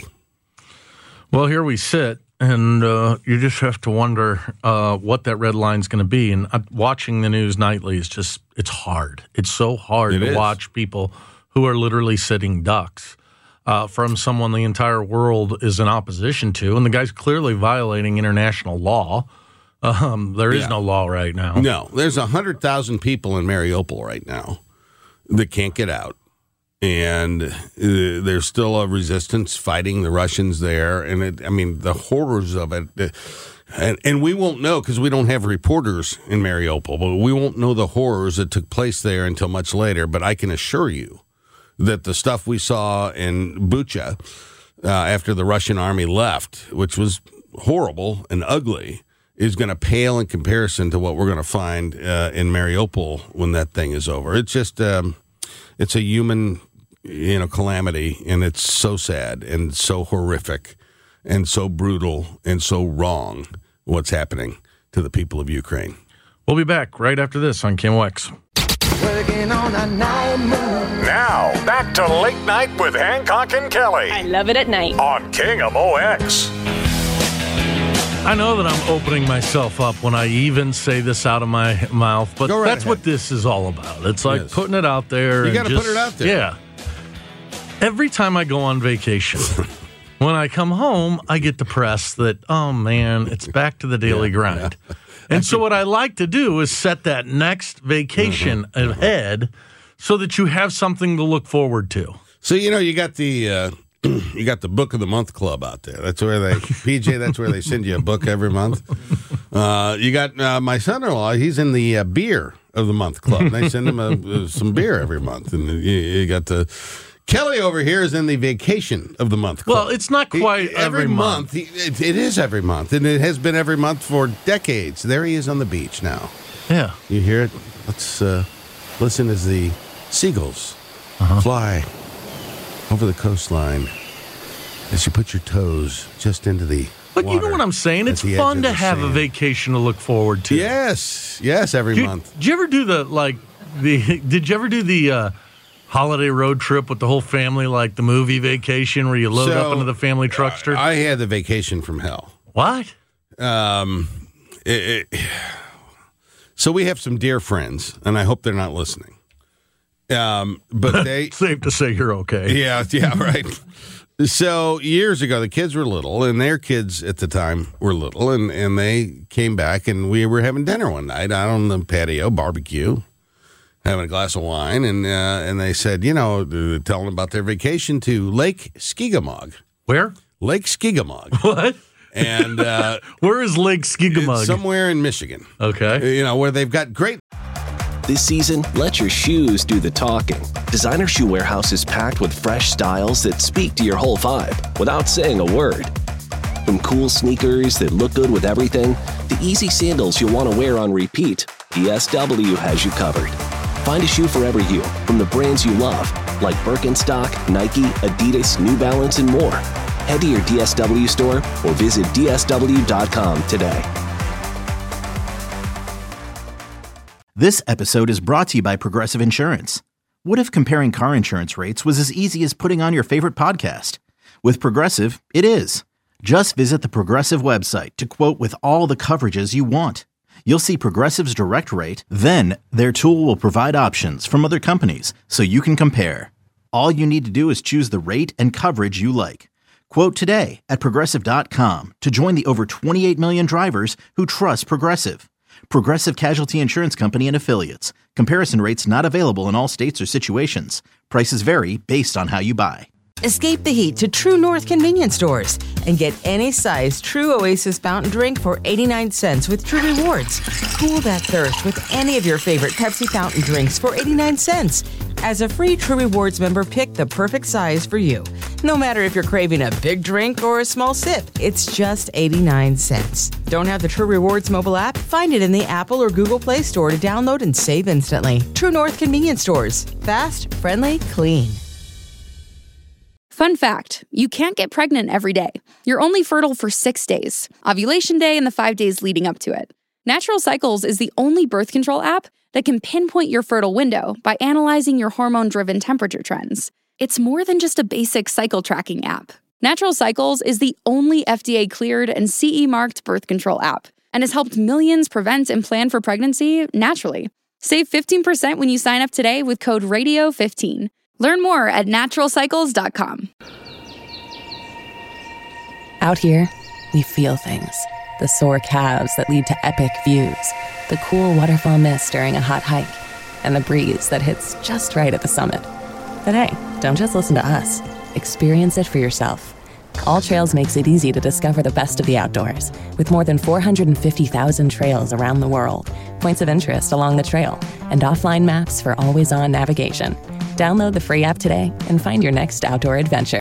Well, here we sit, and uh, you just have to wonder uh, what that red line's going to be. And uh, watching the news nightly is just, it's hard. It's so hard it to is. watch people who are literally sitting ducks uh, from someone the entire world is in opposition to. And the guy's clearly violating international law. Um, there is yeah. no law right now. No, there's one hundred thousand people in Mariupol right now that can't get out. And uh, there's still a resistance fighting the Russians there. And, it, I mean, the horrors of it. Uh, and, and we won't know because we don't have reporters in Mariupol. But we won't know the horrors that took place there until much later. But I can assure you that the stuff we saw in Bucha uh, after the Russian army left, which was horrible and ugly, is going to pale in comparison to what we're going to find uh, in Mariupol when that thing is over. It's just... Um, It's a human, you know, calamity, and it's so sad and so horrific and so brutal and so wrong what's happening to the people of Ukraine. We'll be back right after this on K M O X. Now, back to Late Night with Hancock and Kelly. I love it at night. On K M O X. I know that I'm opening myself up when I even say this out of my mouth, but right that's ahead. what this is all about. It's like Yes. putting it out there. You got to just, put it out there. Yeah. Every time I go on vacation, when I come home, I get depressed that, oh, man, it's back to the daily Yeah, grind. yeah. And so what I like to do is set that next vacation Mm-hmm. ahead so that you have something to look forward to. So, you know, you got the uh, you got the Book of the Month Club out there. That's where they, P J, that's where they send you a book every month. Uh, you got uh, my son-in-law, he's in the uh, Beer of the Month Club. They send him a, uh, some beer every month. And you, you got the... Kelly over here is in the Vacation of the Month Club. Well, it's not quite he, every, every month. month. He, it, it is every month, and it has been every month for decades. There he is on the beach now. Yeah. You hear it? Let's uh, listen as the seagulls uh-huh. fly over the coastline as you put your toes just into the But water. you know what I'm saying? It's fun to have sand. a vacation to look forward to. Yes. Yes, every did, month. Did you ever do the, like, the, did you ever do the, uh, holiday road trip with the whole family, like the movie Vacation, where you load so, up into the family truckster? I had the Vacation from Hell. What? Um, it, it, so we have some dear friends, and I hope they're not listening. Um, but they safe to say you're okay. Yeah, yeah, right. So years ago, the kids were little, and their kids at the time were little, and, and they came back, and we were having dinner one night out on the patio, barbecue. Having a glass of wine, and uh, and they said, you know, telling about their vacation to Lake Skigamog. Where? Lake Skigamog. What? And uh, where is Lake Skigamog? Somewhere in Michigan. Okay. You know, where they've got great. This season, let your shoes do the talking. Designer Shoe Warehouse is packed with fresh styles that speak to your whole vibe without saying a word. From cool sneakers that look good with everything, to easy sandals you'll want to wear on repeat, D S W has you covered. Find a shoe for every you from the brands you love, like Birkenstock, Nike, Adidas, New Balance, and more. Head to your D S W store or visit D S W dot com today. This episode is brought to you by Progressive Insurance. What if comparing car insurance rates was as easy as putting on your favorite podcast? With Progressive, it is. Just visit the Progressive website to quote with all the coverages you want. You'll see Progressive's direct rate, then their tool will provide options from other companies so you can compare. All you need to do is choose the rate and coverage you like. Quote today at Progressive dot com to join the over twenty-eight million drivers who trust Progressive. Progressive Casualty Insurance Company and Affiliates. Comparison rates not available in all states or situations. Prices vary based on how you buy. Escape the heat to True North convenience stores and get any size True Oasis fountain drink for eighty-nine cents with True Rewards. Cool that thirst with any of your favorite Pepsi fountain drinks for eighty-nine cents. As a free True Rewards member, pick the perfect size for you. No matter if you're craving a big drink or a small sip, it's just eighty-nine cents. Don't have the True Rewards mobile app? Find it in the Apple or Google Play Store to download and save instantly. True North convenience stores. Fast, friendly, clean. Fun fact, you can't get pregnant every day. You're only fertile for six days, ovulation day and the five days leading up to it. Natural Cycles is the only birth control app that can pinpoint your fertile window by analyzing your hormone-driven temperature trends. It's more than just a basic cycle tracking app. Natural Cycles is the only F D A-cleared and C E-marked birth control app and has helped millions prevent and plan for pregnancy naturally. Save fifteen percent when you sign up today with code radio fifteen. Learn more at natural cycles dot com. Out here, we feel things. The sore calves that lead to epic views, the cool waterfall mist during a hot hike, and the breeze that hits just right at the summit. But hey, don't just listen to us. Experience it for yourself. All Trails makes it easy to discover the best of the outdoors, with more than four hundred fifty thousand trails around the world, points of interest along the trail, and offline maps for always-on navigation. Download the free app today and find your next outdoor adventure.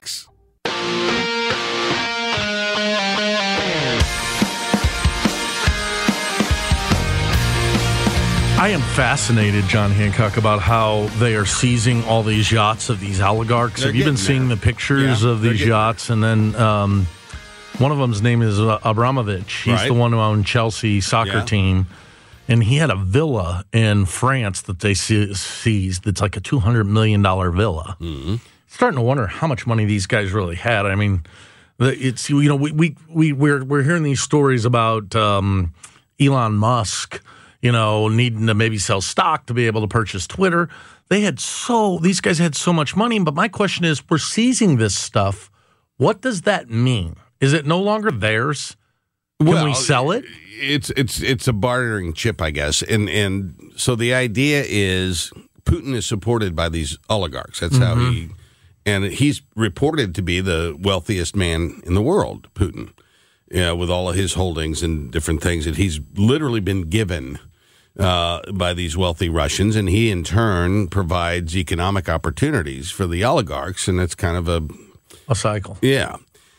I am fascinated, John Hancock, about how they are seizing all these yachts of these oligarchs. They're Have you been seeing there. the pictures Yeah, of these yachts? And then um, one of them's name is uh, Abramovich. He's Right. the one who owned Chelsea soccer Yeah. team. And he had a villa in France that they se- seized. It's like a two hundred million dollars villa. Mm-hmm. Starting to wonder how much money these guys really had. I mean, the, it's, you know, we, we, we, we're, we're hearing these stories about um, Elon Musk, you know, needing to maybe sell stock to be able to purchase Twitter. They had so, these guys had so much money. But my question is, we're seizing this stuff. What does that mean? Is it no longer theirs? Can Well, we sell it? It's it's it's a bartering chip, I guess. And and so the idea is Putin is supported by these oligarchs. That's Mm-hmm. how he And he's reported to be the wealthiest man in the world, Putin, you know, with all of his holdings and different things that he's literally been given uh, by these wealthy Russians. And he, in turn, provides economic opportunities for the oligarchs. And it's kind of a... A cycle. Yeah.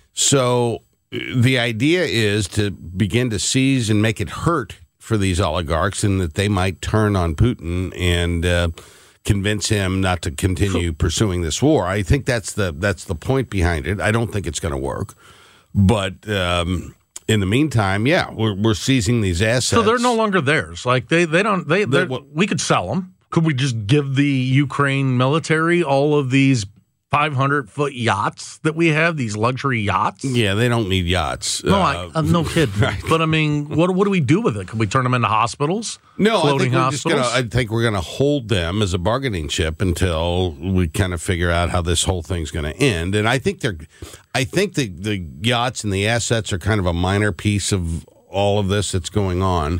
So the idea is to begin to seize and make it hurt for these oligarchs, and that they might turn on Putin and uh, convince him not to continue pursuing this war. I think that's the that's the point behind it. I don't think it's going to work, but um, in the meantime, yeah, we're we're seizing these assets. So they're no longer theirs. Like they they don't they we could sell them. Could we just give the Ukraine military all of these five hundred foot yachts that we have, these luxury yachts? Yeah, they don't need yachts. No, uh, I, uh, no kid. Right. But I mean, what what do we do with it? Can we turn them into hospitals? No, I think, we're hospitals? just gonna, I think we're going to hold them as a bargaining chip until we kind of figure out how this whole thing's going to end. And I think they're, I think the, the yachts and the assets are kind of a minor piece of all of this that's going on.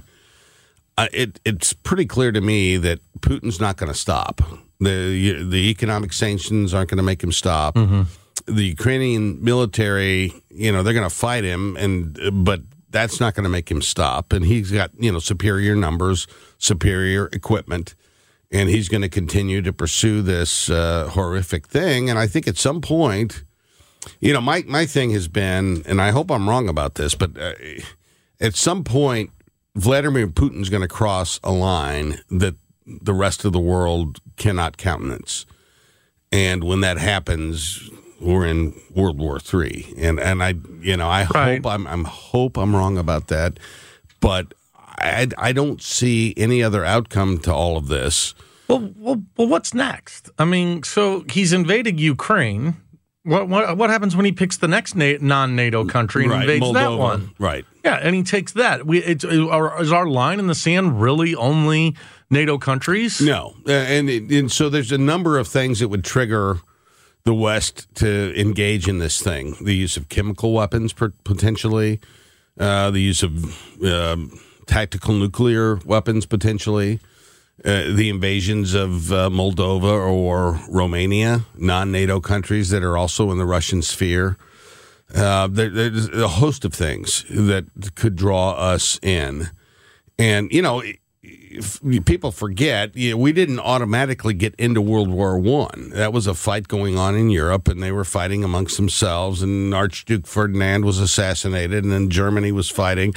Uh, it it's pretty clear to me that Putin's not going to stop. The the economic sanctions aren't going to make him stop. Mm-hmm. The Ukrainian military, you know, they're going to fight him, and but that's not going to make him stop. And he's got, you know, superior numbers, superior equipment, and he's going to continue to pursue this uh, horrific thing. And I think at some point, you know, my my thing has been, and I hope I'm wrong about this, but uh, at some point, Vladimir Putin's going to cross a line that the rest of the world cannot countenance. And when that happens, we're in World War Three. And and I you know, I right. hope I'm I'm hope I'm wrong about that. But I I don't see any other outcome to all of this. Well, well, well what's next? I mean, so he's invaded Ukraine. What what what happens when he picks the next na- non-NATO country and right. invades Moldova. that one? Right. Yeah, and he takes that. We it's, is our line in the sand really only NATO countries? No, uh, and and so there's a number of things that would trigger the West to engage in this thing: the use of chemical weapons, potentially, uh, the use of uh, tactical nuclear weapons, potentially, uh, the invasions of uh, Moldova or Romania, non-NATO countries that are also in the Russian sphere. Uh, there, there's a host of things that could draw us in, and you know. If people forget, you know, we didn't automatically get into World War One. That was a fight going on in Europe, and they were fighting amongst themselves, and Archduke Ferdinand was assassinated, and then Germany was fighting.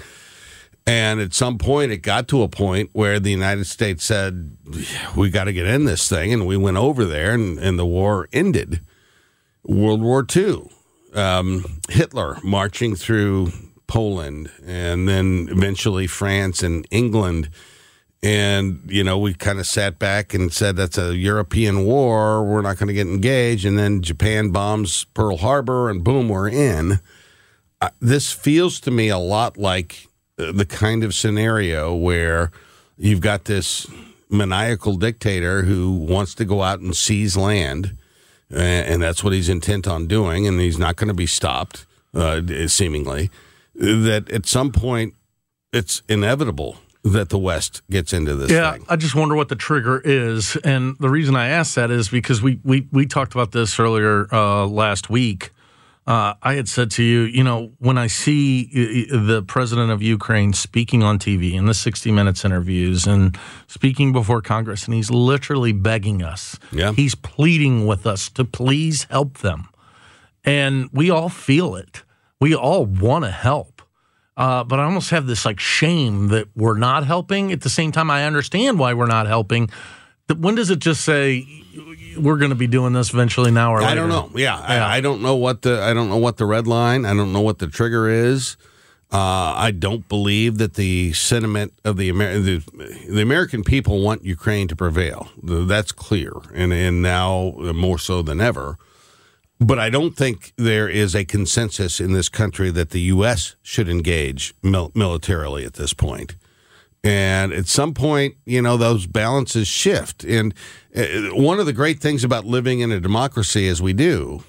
And at some point, it got to a point where the United States said, we got to get in this thing, and we went over there, and, and the war ended. World War Two, um, Hitler marching through Poland, and then eventually France and England. And, you know, we kind of sat back and said, that's a European war. We're not going to get engaged. And then Japan bombs Pearl Harbor and boom, we're in. Uh, this feels to me a lot like the kind of scenario where you've got this maniacal dictator who wants to go out and seize land. And that's what he's intent on doing. And he's not going to be stopped, uh, seemingly. That at some point, it's inevitable that the West gets into this yeah, thing. I just wonder what the trigger is. And the reason I asked that is because we we, we talked about this earlier uh, last week. Uh, I had said to you, you know, when I see the president of Ukraine speaking on T V in the sixty minutes interviews and speaking before Congress, and he's literally begging us. Yeah. He's pleading with us to please help them. And we all feel it. We all want to help. Uh, but I almost have this like shame that we're not helping. At the same time, I understand why we're not helping. When does it just say we're going to be doing this eventually now or later? I don't know. Yeah, yeah. I, I don't know what the I don't know what the red line. I don't know what the trigger is. Uh, I don't believe that the sentiment of the, Amer- the the American people want Ukraine to prevail. That's clear, and and now more so than ever. But I don't think there is a consensus in this country that the U S should engage mil- militarily at this point. And at some point, you know, those balances shift. And uh, one of the great things about living in a democracy as we do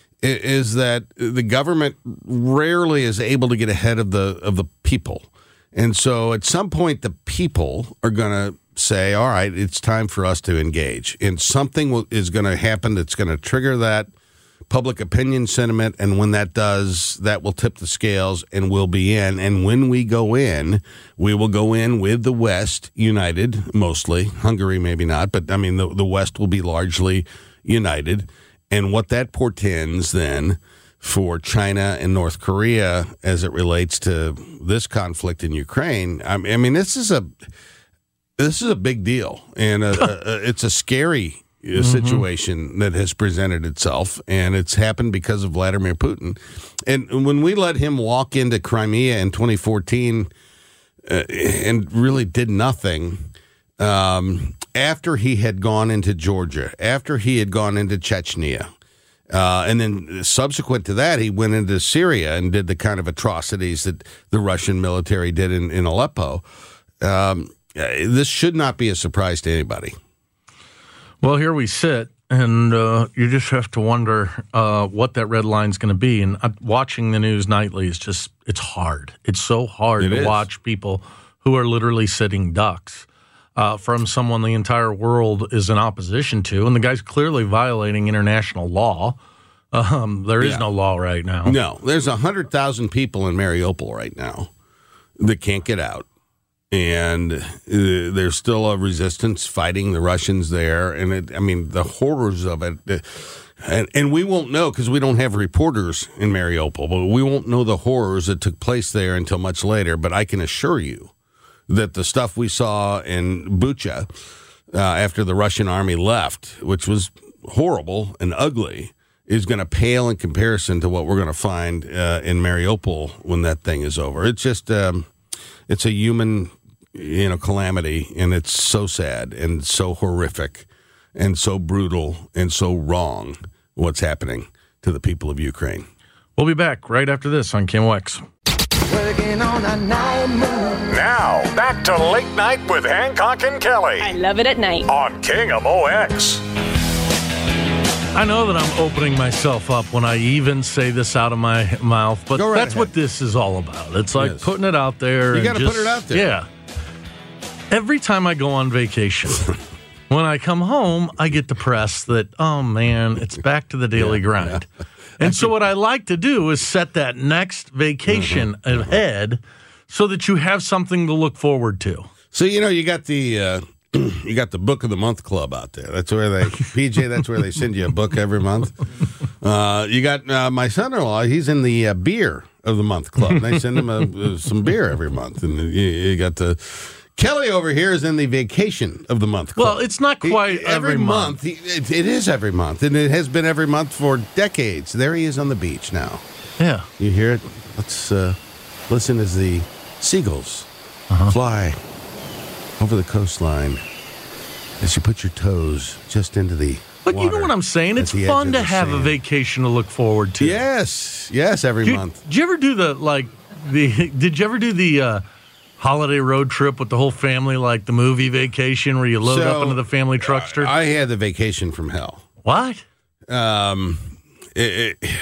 is that the government rarely is able to get ahead of the of the people. And so at some point, the people are going to say, all right, it's time for us to engage. And something will, is going to happen that's going to trigger that. public opinion sentiment, and when that does, that will tip the scales and we'll be in. And when we go in, we will go in with the West united, mostly. Hungary maybe not, but I mean the, the West will be largely united. And what that portends then for China and North Korea as it relates to this conflict in Ukraine, I mean, this is a this is a big deal, and a, a, it's a scary mm-hmm. situation that has presented itself, and it's happened because of Vladimir Putin. And when we let him walk into Crimea in twenty fourteen uh, and really did nothing, um, after he had gone into Georgia, after he had gone into Chechnya, Uh, and then subsequent to that, he went into Syria and did the kind of atrocities that the Russian military did in, in Aleppo. Um, this should not be a surprise to anybody. Well, here we sit, and uh, you just have to wonder uh, what that red line's going to be. And uh, watching the news nightly is just, it's hard. It's so hard it to is. watch people who are literally sitting ducks uh, from someone the entire world is in opposition to. And the guy's clearly violating international law. Um, there is yeah. no law right now. No, there's one hundred thousand people in Mariupol right now that can't get out. And uh, there's still a resistance fighting the Russians there. And, it, I mean, the horrors of it. Uh, and, and we won't know because we don't have reporters in Mariupol. But we won't know the horrors that took place there until much later. But I can assure you that the stuff we saw in Bucha uh, after the Russian army left, which was horrible and ugly, is going to pale in comparison to what we're going to find uh, in Mariupol when that thing is over. It's just, um, it's a human, you know, calamity, and it's so sad and so horrific and so brutal and so wrong what's happening to the people of Ukraine. We'll be back right after this on K M O X. Working on a night move. Now, back to Late Night with Hancock and Kelly. I love it at night. On K M O X. I know that I'm opening myself up when I even say this out of my mouth, but right that's ahead. what this is all about. It's like Yes. putting it out there. You got gotta put it out there. Yeah. Every time I go on vacation, when I come home, I get depressed that, oh man, it's back to the daily Yeah, grind. yeah. And so what I like to do is set that next vacation mm-hmm. ahead so that you have something to look forward to. So, you know, you got the... Uh, you got the Book of the Month Club out there. That's where they, P J, that's where they send you a book every month. Uh, you got uh, my son-in-law, he's in the uh, Beer of the Month Club. They send him a, uh, some beer every month. And you, you got the, Kelly over here is in the Vacation of the Month Club. Well, it's not quite he, every, every month. month. He, it, it is every month, and it has been every month for decades. There he is on the beach now. Yeah. You hear it? Let's uh, listen as the seagulls uh-huh. fly over the coastline as you put your toes just into the But water. you know what I'm saying? It's fun to have sand. a vacation to look forward to. Yes, yes, every did, month. Did you ever do the, like, the, did you ever do the uh, holiday road trip with the whole family, like the movie Vacation, where you load so, up into the family truckster? I had the Vacation from Hell. What? Um, it, it,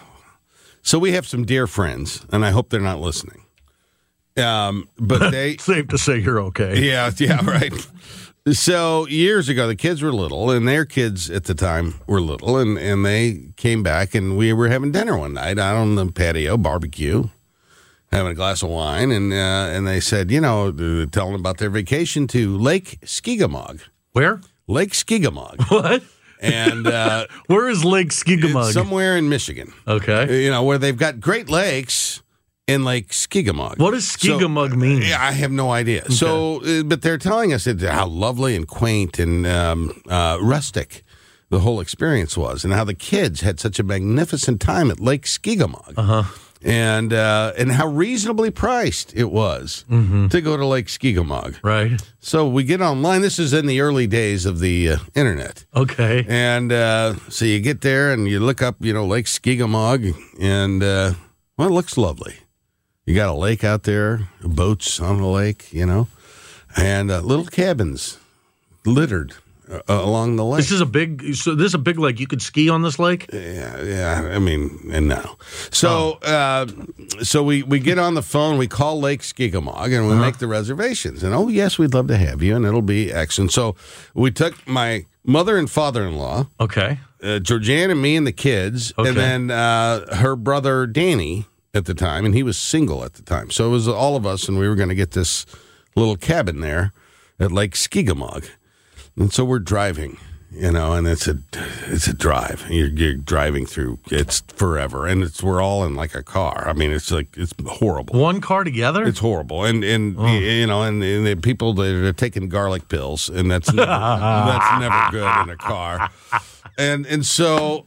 so we have some dear friends, and I hope they're not listening. Um, but they safe to say you're okay. Yeah, yeah, right. So years ago, the kids were little, and their kids at the time were little, and, and they came back, and we were having dinner one night out on the patio, barbecue, having a glass of wine, and uh, and they said, you know, telling about their vacation to Lake Skiggamog. Where? Lake Skiggamog. What? And uh, where is Lake Skiggamog? Somewhere in Michigan. Okay. You know, where they've got Great Lakes in Lake Skiggamog. What does Skiggamog so, mean? I have no idea. Okay. So, uh, but they're telling us that how lovely and quaint and um, uh, rustic the whole experience was, and how the kids had such a magnificent time at Lake Skiggamog, uh-huh. and uh, and how reasonably priced it was mm-hmm. to go to Lake Skiggamog. Right. So we get online. This is in the early days of the uh, internet. Okay. And uh, so you get there and you look up, you know, Lake Skiggamog, and uh, well, it looks lovely. You got a lake out there, boats on the lake, you know, and uh, little cabins littered uh, along the lake. This is a big. So this is a big lake. You could ski on this lake. Yeah, yeah. I mean, and no. So, oh. uh, so we, we get on the phone. We call Lake Skiggamog, and we uh-huh. make the reservations. And oh yes, we'd love to have you, and it'll be excellent. So we took my mother and father-in-law. Okay. uh, Georgiana and me and the kids, Okay. and then uh, her brother Danny at the time, and he was single at the time. So it was all of us, and we were going to get this little cabin there at Lake Skiggamog. And so we're driving, you know, and it's a it's a drive. You're, you're driving through. It's forever, and it's we're all in like a car. I mean, it's like it's horrible. One car together? It's horrible, and and Oh. you know, and, and the people that are taking garlic pills, and that's never, that's never good in a car. And and so.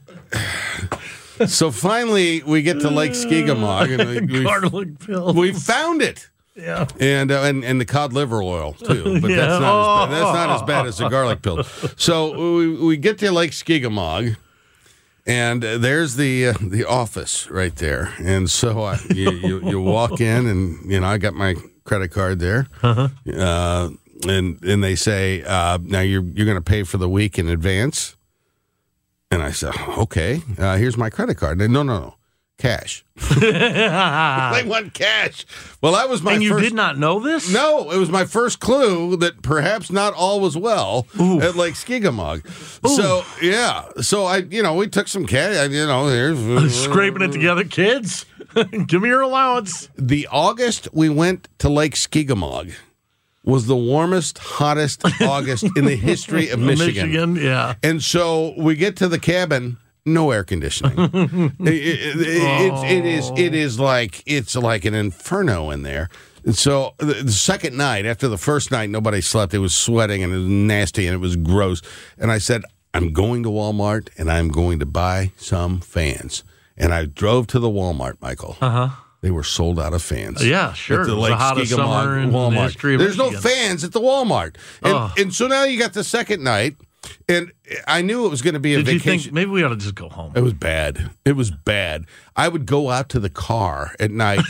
So finally, we get to Lake Skiggamog, and we, we, Garlic pills. we found it. Yeah, and uh, and and the cod liver oil too, but Yeah. that's not as bad. That's not Oh. as bad as the garlic pill. So we, we get to Lake Skiggamog, and uh, there's the uh, the office right there. And so I, you, you you walk in, and you know I got my credit card there, Uh-huh. uh, and and they say uh, now you're you're going to pay for the week in advance. And I said, okay, uh, here's my credit card. They, no, no, no, cash. They want cash. Well, that was my And you first, did not know this? No, it was my first clue that perhaps not all was well Oof. at Lake Skiggamog. So, yeah. So, I, you know, we took some cash. I, you know, here's. Scraping it together, kids. Give me your allowance. The August we went to Lake Skiggamog was the warmest, hottest August in the history of Michigan. Michigan, yeah. And so we get to the cabin, no air conditioning. it, it, it, it's, it is it is like it's like an inferno in there. And so the, the second night, after the first night, nobody slept. It was sweating and it was nasty and it was gross. And I said, I'm going to Walmart and I'm going to buy some fans. And I drove to the Walmart, Michael. Uh-huh. They were sold out of fans. Yeah, sure. At the It was Lake the hottest Skiggamog summer in the Walmart. history of There's no Michigan. fans at the Walmart. And, Ugh. and so now you got the second night, and I knew it was going to be a Did you vacation. think maybe we ought to just go home? It was bad. It was bad. I would go out to the car at night.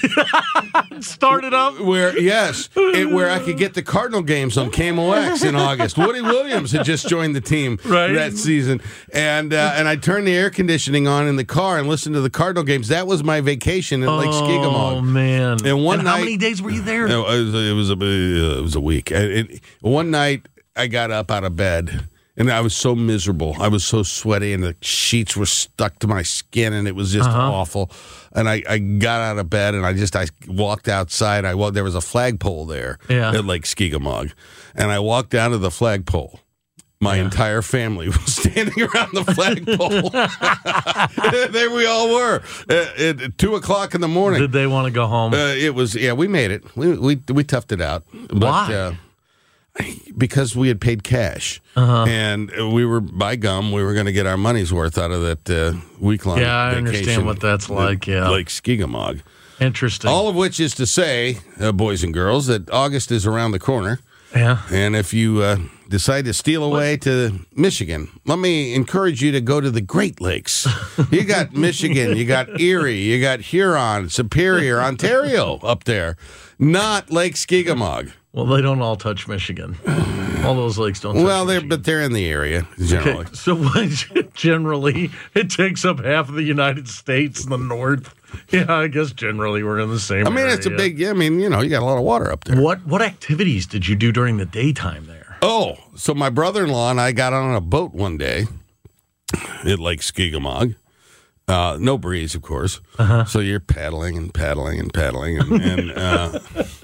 Start it up? Where, yes, it, where I could get the Cardinal games on K M O X in August. Woody Williams had just joined the team Right. that season. And uh, and I'd turn the air conditioning on in the car and listen to the Cardinal games. That was my vacation at Lake Skiggamog. Oh, man. And one and night, how many days were you there? No, it was, it was a uh, it was a week. And it, one night I got up out of bed and I was so miserable. I was so sweaty and the sheets were stuck to my skin and it was just Uh-huh. awful. And I, I got out of bed and I just I walked outside. I walked, there was a flagpole there Yeah. at Lake Skiggamog, and I walked down to the flagpole. My entire family was standing around the flagpole. There we all were at, at two o'clock in the morning. Did they want to go home? Uh, it was yeah, we made it. We we we toughed it out. But, Why? Uh, because we had paid cash, Uh-huh. and we were by gum. We were going to get our money's worth out of that uh, week long. Yeah, I vacation understand what that's at like, yeah. Lake Skiggamog. Interesting. All of which is to say, uh, boys and girls, that August is around the corner. Yeah. And if you uh, decide to steal away to Michigan, let me encourage you to go to the Great Lakes. You got Michigan, you got Erie, you got Huron, Superior, Ontario up there, not Lake Skiggamog. Well, they don't all touch Michigan. All those lakes don't touch Well, they're Michigan. but they're in the area generally. Okay, so what, generally, it takes up half of the United States in the north. Yeah, I guess generally we're in the same I mean, area. it's a big. Yeah, I mean, you know, you got a lot of water up there. What what activities did you do during the daytime there? Oh, so my brother-in-law and I got on a boat one day at Lake Skiggamog. Uh, no breeze, of course. Uh-huh. So you're paddling and paddling and paddling, and, and uh,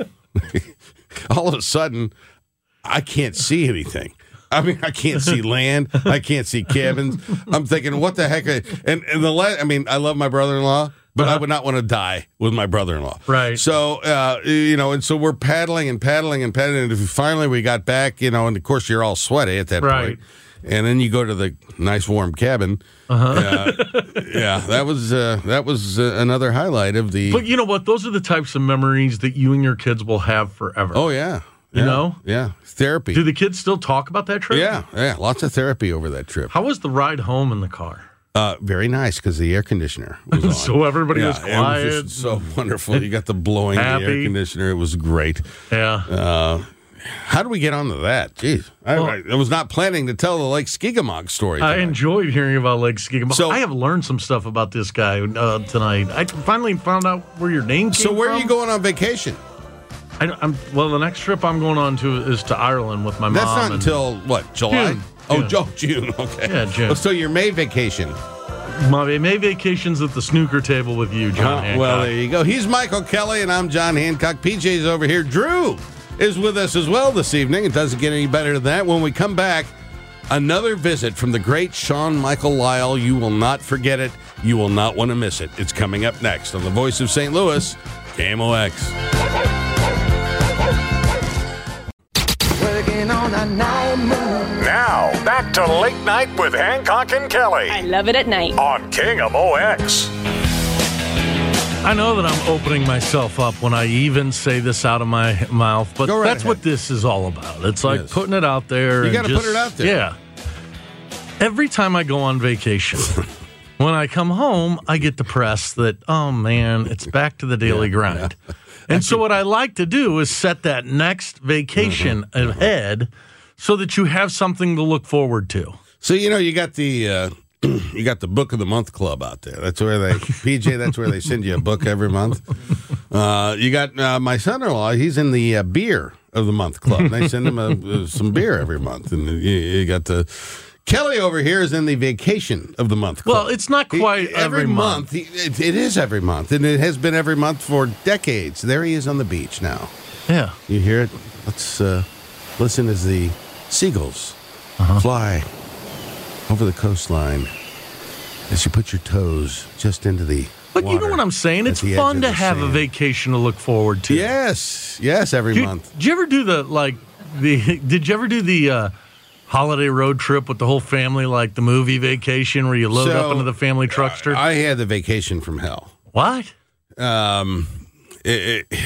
all of a sudden, I can't see anything. I mean, I can't see land. I can't see cabins. I'm thinking, what the heck? And and the la- I mean, I love my brother-in-law, but Uh-huh. I would not want to die with my brother-in-law. Right. So, uh, you know, and so we're paddling and paddling and paddling. And finally, we got back, you know, and of course, you're all sweaty at that Right. point. And then you go to the nice warm cabin. Uh-huh. Uh, yeah, that was uh, that was uh, another highlight of the. But you know what? Those are the types of memories that you and your kids will have forever. Oh yeah, You yeah. know? yeah, therapy. Do the kids still talk about that trip? Yeah, yeah, lots of therapy over that trip. How was the ride home in the car? Uh, very nice because the air conditioner was on. So everybody was it quiet. just so wonderful. You got the blowing of the air Happy. conditioner. It was great. Yeah. Uh, how do we get onto that? Jeez, I, Well- I, I was not planning to tell the Lake Skiggamog story. I tonight. enjoyed hearing about Lake Skiggamog. So- I have learned some stuff about this guy uh, tonight. I finally found out where your name came So where from. are you going on vacation? I, I'm well. The next trip I'm going on to is to Ireland with my That's mom. That's not until what? July? June. Oh, June. June. June. Okay. Yeah, June. Oh, so your May vacation. My May vacation's at the snooker table with you, John. Uh, well, there you go. He's Michael Kelly, and I'm John Hancock. P J's over here. Drew is with us as well this evening. It doesn't get any better than that. When we come back, another visit from the great Sean Michael Lyle. You will not forget it. You will not want to miss it. It's coming up next on the Voice of Saint Louis, K M O X. Working on a night moon. Now, back to Late Night with Hancock and Kelly. I love it at night. On K M O X. I know that I'm opening myself up when I even say this out of my mouth, but right that's ahead. what this is all about. It's like Yes. putting it out there. You got gotta put it out there. Yeah. Every time I go on vacation, when I come home, I get depressed that, oh man, it's back to the daily Yeah, grind. yeah. And so what I like to do is set that next vacation mm-hmm. ahead so that you have something to look forward to. So, you know, you got the uh, you got the Book of the Month Club out there. That's where they, P J, that's where they send you a book every month. Uh, you got uh, my son-in-law, he's in the uh, Beer of the Month Club. They send him a, uh, some beer every month. And you, you got the... Kelly over here is in the Vacation of the Month Club. Well, it's not quite he, every, every month. month. He, it, it is every month, and it has been every month for decades. There he is on the beach now. Yeah. You hear it? Let's uh, listen as the seagulls uh-huh. fly over the coastline as you put your toes just into the But water you know what I'm saying? It's fun to have sand. a vacation to look forward to. Yes. Yes, every did, month. Did you ever do the, like, the, did you ever do the, uh, holiday road trip with the whole family, like the movie Vacation, where you load so, up into the family truckster? I had the Vacation from Hell. What? Um, it, it,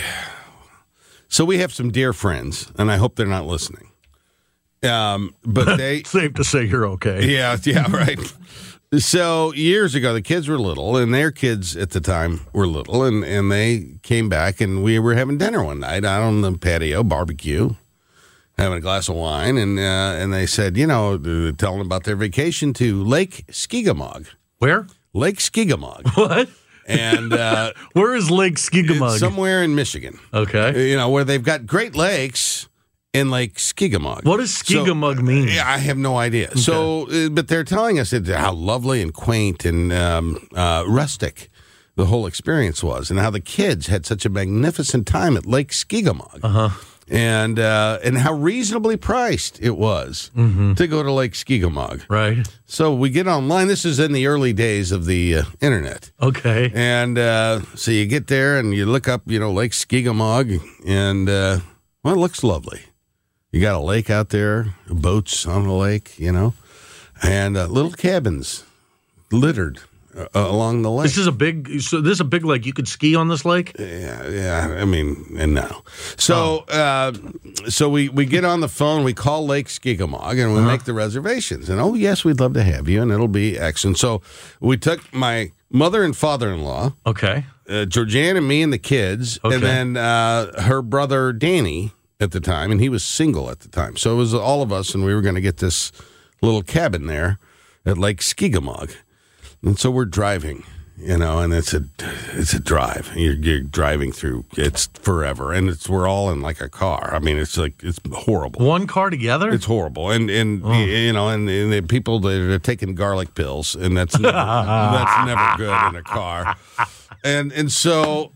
so we have some dear friends, and I hope they're not listening. Um, but they safe to say you're okay. Yeah, yeah, right. So years ago, the kids were little, and their kids at the time were little, and, and they came back, and we were having dinner one night out on the patio, barbecue. Having a glass of wine, and uh, and they said, you know, uh, telling about their vacation to Lake Skegamog. Where? Lake Skegamog. What? And uh, where is Lake Skegamog? Somewhere in Michigan. Okay. You know, where they've got Great Lakes in Lake Skegamog. What does Skegamog so, mean? I have no idea. Okay. So, uh, but they're telling us that how lovely and quaint and um, uh, rustic the whole experience was, and how the kids had such a magnificent time at Lake Skegamog. Uh-huh. And uh, and how reasonably priced it was mm-hmm. to go to Lake Skegamog. Right. So we get online. This is in the early days of the uh, internet. Okay. And uh, so you get there and you look up, you know, Lake Skegamog, and uh, well, it looks lovely. You got a lake out there, boats on the lake, you know, and uh, little cabins littered Uh, along the lake. This is a big. So this is a big lake. You could ski on this lake. Yeah, yeah. I mean, and no. So, oh. uh, so we, we get on the phone. We call Lake Skegamog, and we uh-huh. make the reservations. And oh yes, we'd love to have you, and it'll be excellent. So we took my mother and father-in-law. Okay. Uh, Georgianne and me and the kids, okay. and then uh, her brother Danny at the time, and he was single at the time. So it was all of us, and we were going to get this little cabin there at Lake Skegamog. And so we're driving, you know, and it's a it's a drive. You're, you're driving through. It's forever, and it's we're all in like a car. I mean, it's like it's horrible. One car together. It's horrible, and and oh. you know, and, and the people that are taking garlic pills, and that's never, that's never good in a car. And and so.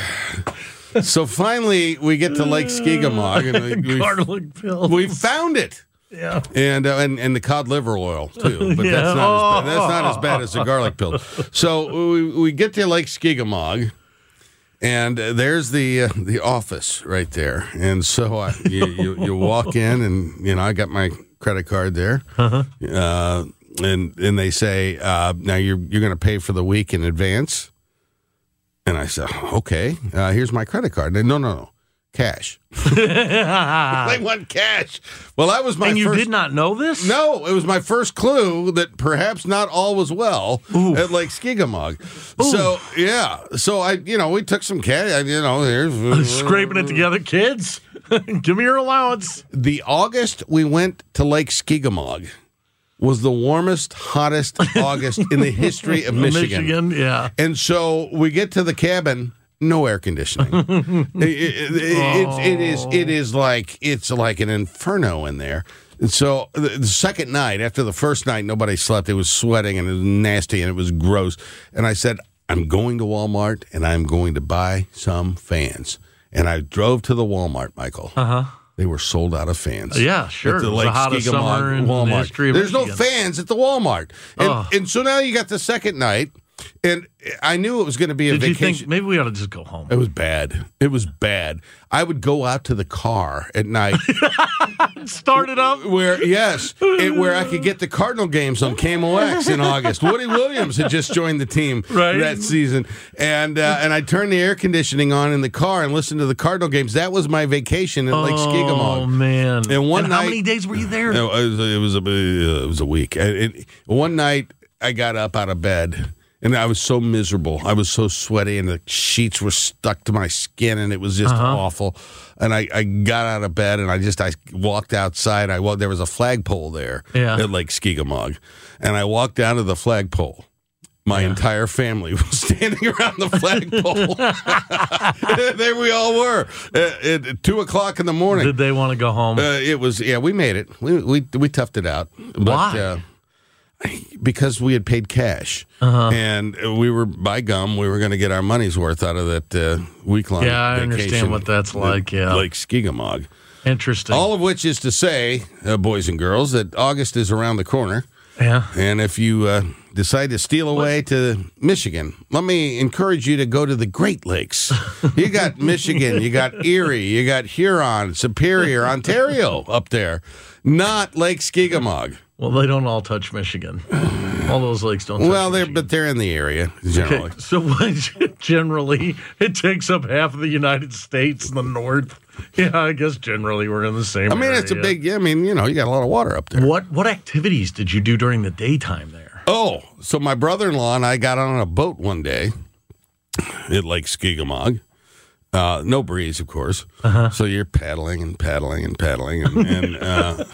So finally, we get to Lake Skegamog, and we, garlic pills. We found it. Yeah, and uh, and and the cod liver oil too, but yeah. that's not oh. as bad. That's not as bad as the garlic pill. So we we get to Lake Skegamog, and uh, there's the uh, the office right there. And so I, you, you you walk in, and you know I got my credit card there, uh-huh. uh, and and they say uh, now you're you're going to pay for the week in advance. And I said, okay, uh, here's my credit card. And no, no, no. Cash. They want cash. Well, that was my and you first... did not know this? No, it was my first clue that perhaps not all was well Ooh. At Lake Skegamog. Ooh. So, yeah. So, I, you know, we took some cash. You know, here's... Scraping it together, kids. Give me your allowance. The August we went to Lake Skegamog was the warmest, hottest August in the history of Michigan. Michigan, yeah. And so we get to the cabin... no air conditioning. it, it, it, oh. it, it is it is like it's like an inferno in there. And so the, the second night, after the first night, nobody slept. It was sweating and it was nasty and it was gross. And I said, I'm going to Walmart and I'm going to buy some fans. And I drove to the Walmart, Michael. Uh-huh. They were sold out of fans. Yeah, sure. At the it was Lake the hottest Skigamog summer in Walmart. the history of There's Michigan. no fans at the Walmart. And, oh. and so now you got the second night, and I knew it was going to be a Did vacation. You think maybe we ought to just go home? It was bad. It was bad. I would go out to the car at night. Start it up? Where, yes, it, where I could get the Cardinal games on K M O X in August. Woody Williams had just joined the team right. that season. And uh, and I'd turn the air conditioning on in the car and listen to the Cardinal games. That was my vacation at Lake Skigamog. Oh, man. And one and night, how many days were you there? It was, it was, a, it was a week. And it, one night, I got up out of bed. And I was so miserable. I was so sweaty, and the sheets were stuck to my skin, and it was just uh-huh. awful. And I, I got out of bed, and I just I walked outside. I well, there was a flagpole there yeah. at Lake Skigamog, and I walked down to the flagpole. My yeah. entire family was standing around the flagpole. There we all were at, at two o'clock in the morning. Did they want to go home? Uh, it was yeah. We made it. We we we toughed it out. But, Why? Uh, Because we had paid cash, uh-huh. and we were, by gum, we were going to get our money's worth out of that uh, week-long yeah, I vacation. understand what that's like, yeah. Lake Skigamog. Interesting. All of which is to say, uh, boys and girls, that August is around the corner. Yeah. And if you uh, decide to steal away what? to Michigan, let me encourage you to go to the Great Lakes. You got Michigan, you got Erie, you got Huron, Superior, Ontario up there, not Lake Skigamog. Well, they don't all touch Michigan. All those lakes don't touch well, they're, Michigan. but they're in the area, generally. Okay, so generally, it takes up half of the United States in the north. Yeah, I guess generally we're in the same I mean, area. it's a big, I mean, you know, you got a lot of water up there. What What activities did you do during the daytime there? Oh, so my brother-in-law and I got on a boat one day at Lake Skigamog. Uh, no breeze, of course. Uh-huh. So you're paddling and paddling and paddling. And, and uh,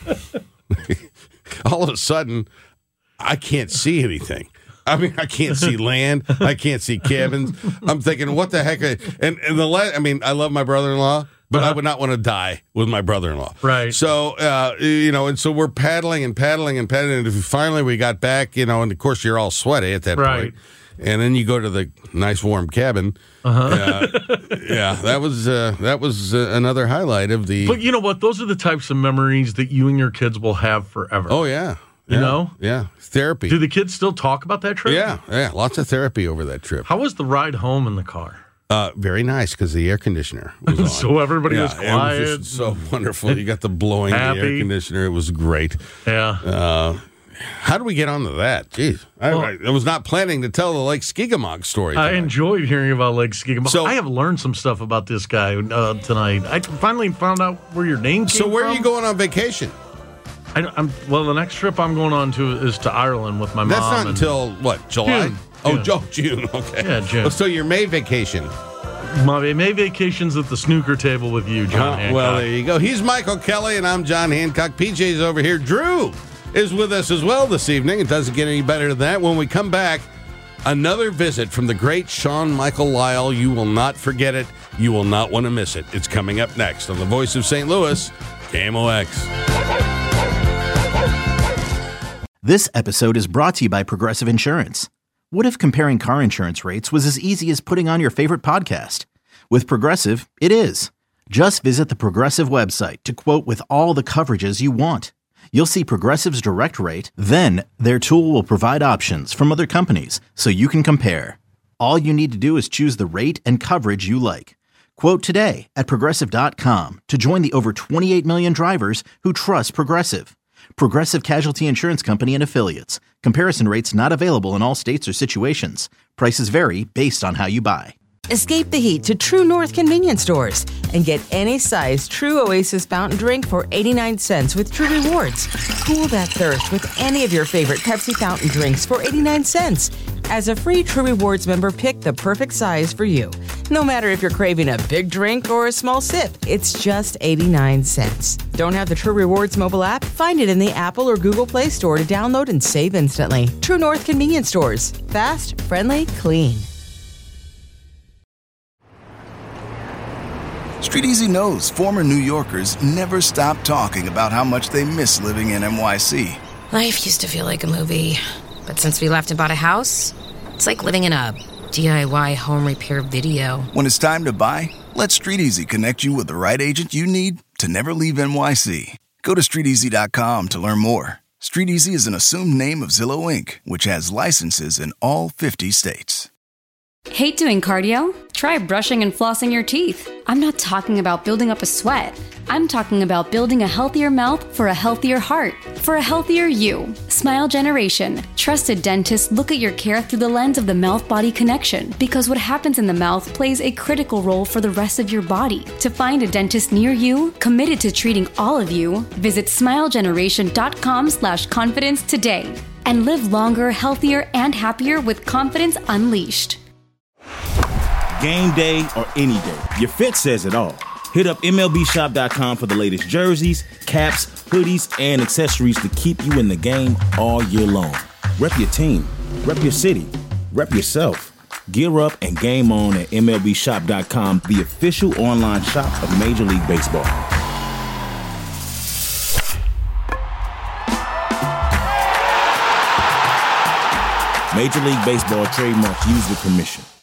all of a sudden, I can't see anything. I mean, I can't see land. I can't see cabins. I'm thinking, what the heck? And, and the la- I mean, I love my brother-in-law, but uh-huh. I would not want to die with my brother-in-law. Right. So, uh, you know, and so we're paddling and paddling and paddling. And finally we got back, you know, and of course you're all sweaty at that right. point. And then you go to the nice warm cabin. Uh-huh. Uh, yeah, that was uh, that was uh, another highlight of the. But you know what? Those are the types of memories that you and your kids will have forever. Oh yeah, you yeah. know, yeah, therapy. Do the kids still talk about that trip? Yeah, yeah, lots of therapy over that trip. How was the ride home in the car? Uh, very nice because the air conditioner was on. So everybody yeah, was quiet. It was just so wonderful. You got the blowing of the air conditioner. It was great. Yeah. Uh, How do we get onto that? Jeez, I, well, I, I was not planning to tell the Lake Skigamog story tonight. I enjoyed hearing about Lake Skigamog. So, I have learned some stuff about this guy uh, tonight. I finally found out where your name came from. So where from. Are you going on vacation? I, I'm well. The next trip I'm going on to is to Ireland with my That's mom. That's not until what? July? June. Oh, June. Joe, June. Okay. Yeah, June. So your May vacation. My May vacation's at the snooker table with you, John. Uh, Hancock. Well, there you go. He's Michael Kelly, and I'm John Hancock. P J's over here. Drew is with us as well this evening. It doesn't get any better than that. When we come back, another visit from the great Sean Michael Lyle. You will not forget it. You will not want to miss it. It's coming up next on the Voice of Saint Louis, K M O X. This episode is brought to you by Progressive Insurance. What if comparing car insurance rates was as easy as putting on your favorite podcast? With Progressive, it is. Just visit the Progressive website to quote with all the coverages you want. You'll see Progressive's direct rate, then their tool will provide options from other companies so you can compare. All you need to do is choose the rate and coverage you like. Quote today at Progressive dot com to join the over twenty-eight million drivers who trust Progressive. Progressive Casualty Insurance Company and Affiliates. Comparison rates not available in all states or situations. Prices vary based on how you buy. Escape the heat to True North convenience stores and get any size True Oasis fountain drink for eighty-nine cents with True Rewards. Cool that thirst with any of your favorite Pepsi fountain drinks for eighty-nine cents. As a free True Rewards member, pick the perfect size for you. No matter if you're craving a big drink or a small sip, it's just eighty-nine cents. Don't have the True Rewards mobile app? Find it in the Apple or Google Play Store to download and save instantly. True North convenience stores. Fast, friendly, clean. StreetEasy knows former New Yorkers never stop talking about how much they miss living in N Y C. Life used to feel like a movie, but since we left and bought a house, it's like living in a D I Y home repair video. When it's time to buy, let StreetEasy connect you with the right agent you need to never leave N Y C. Go to street easy dot com to learn more. StreetEasy is an assumed name of Zillow Incorporated, which has licenses in all fifty states. Hate doing cardio? Try brushing and flossing your teeth. I'm not talking about building up a sweat. I'm talking about building a healthier mouth for a healthier heart, for a healthier you. Smile Generation. Trusted dentists look at your care through the lens of the mouth-body connection, because what happens in the mouth plays a critical role for the rest of your body. To find a dentist near you, committed to treating all of you, visit smile generation dot com slash confidence today. And live longer, healthier, and happier with confidence unleashed. Game day or any day, your fit says it all. Hit up M L B shop dot com for the latest jerseys, caps, hoodies, and accessories to keep you in the game all year long. Rep your team, rep your city, rep yourself. Gear up and game on at M L B shop dot com, the official online shop of Major League Baseball. Major League Baseball trademark used with permission.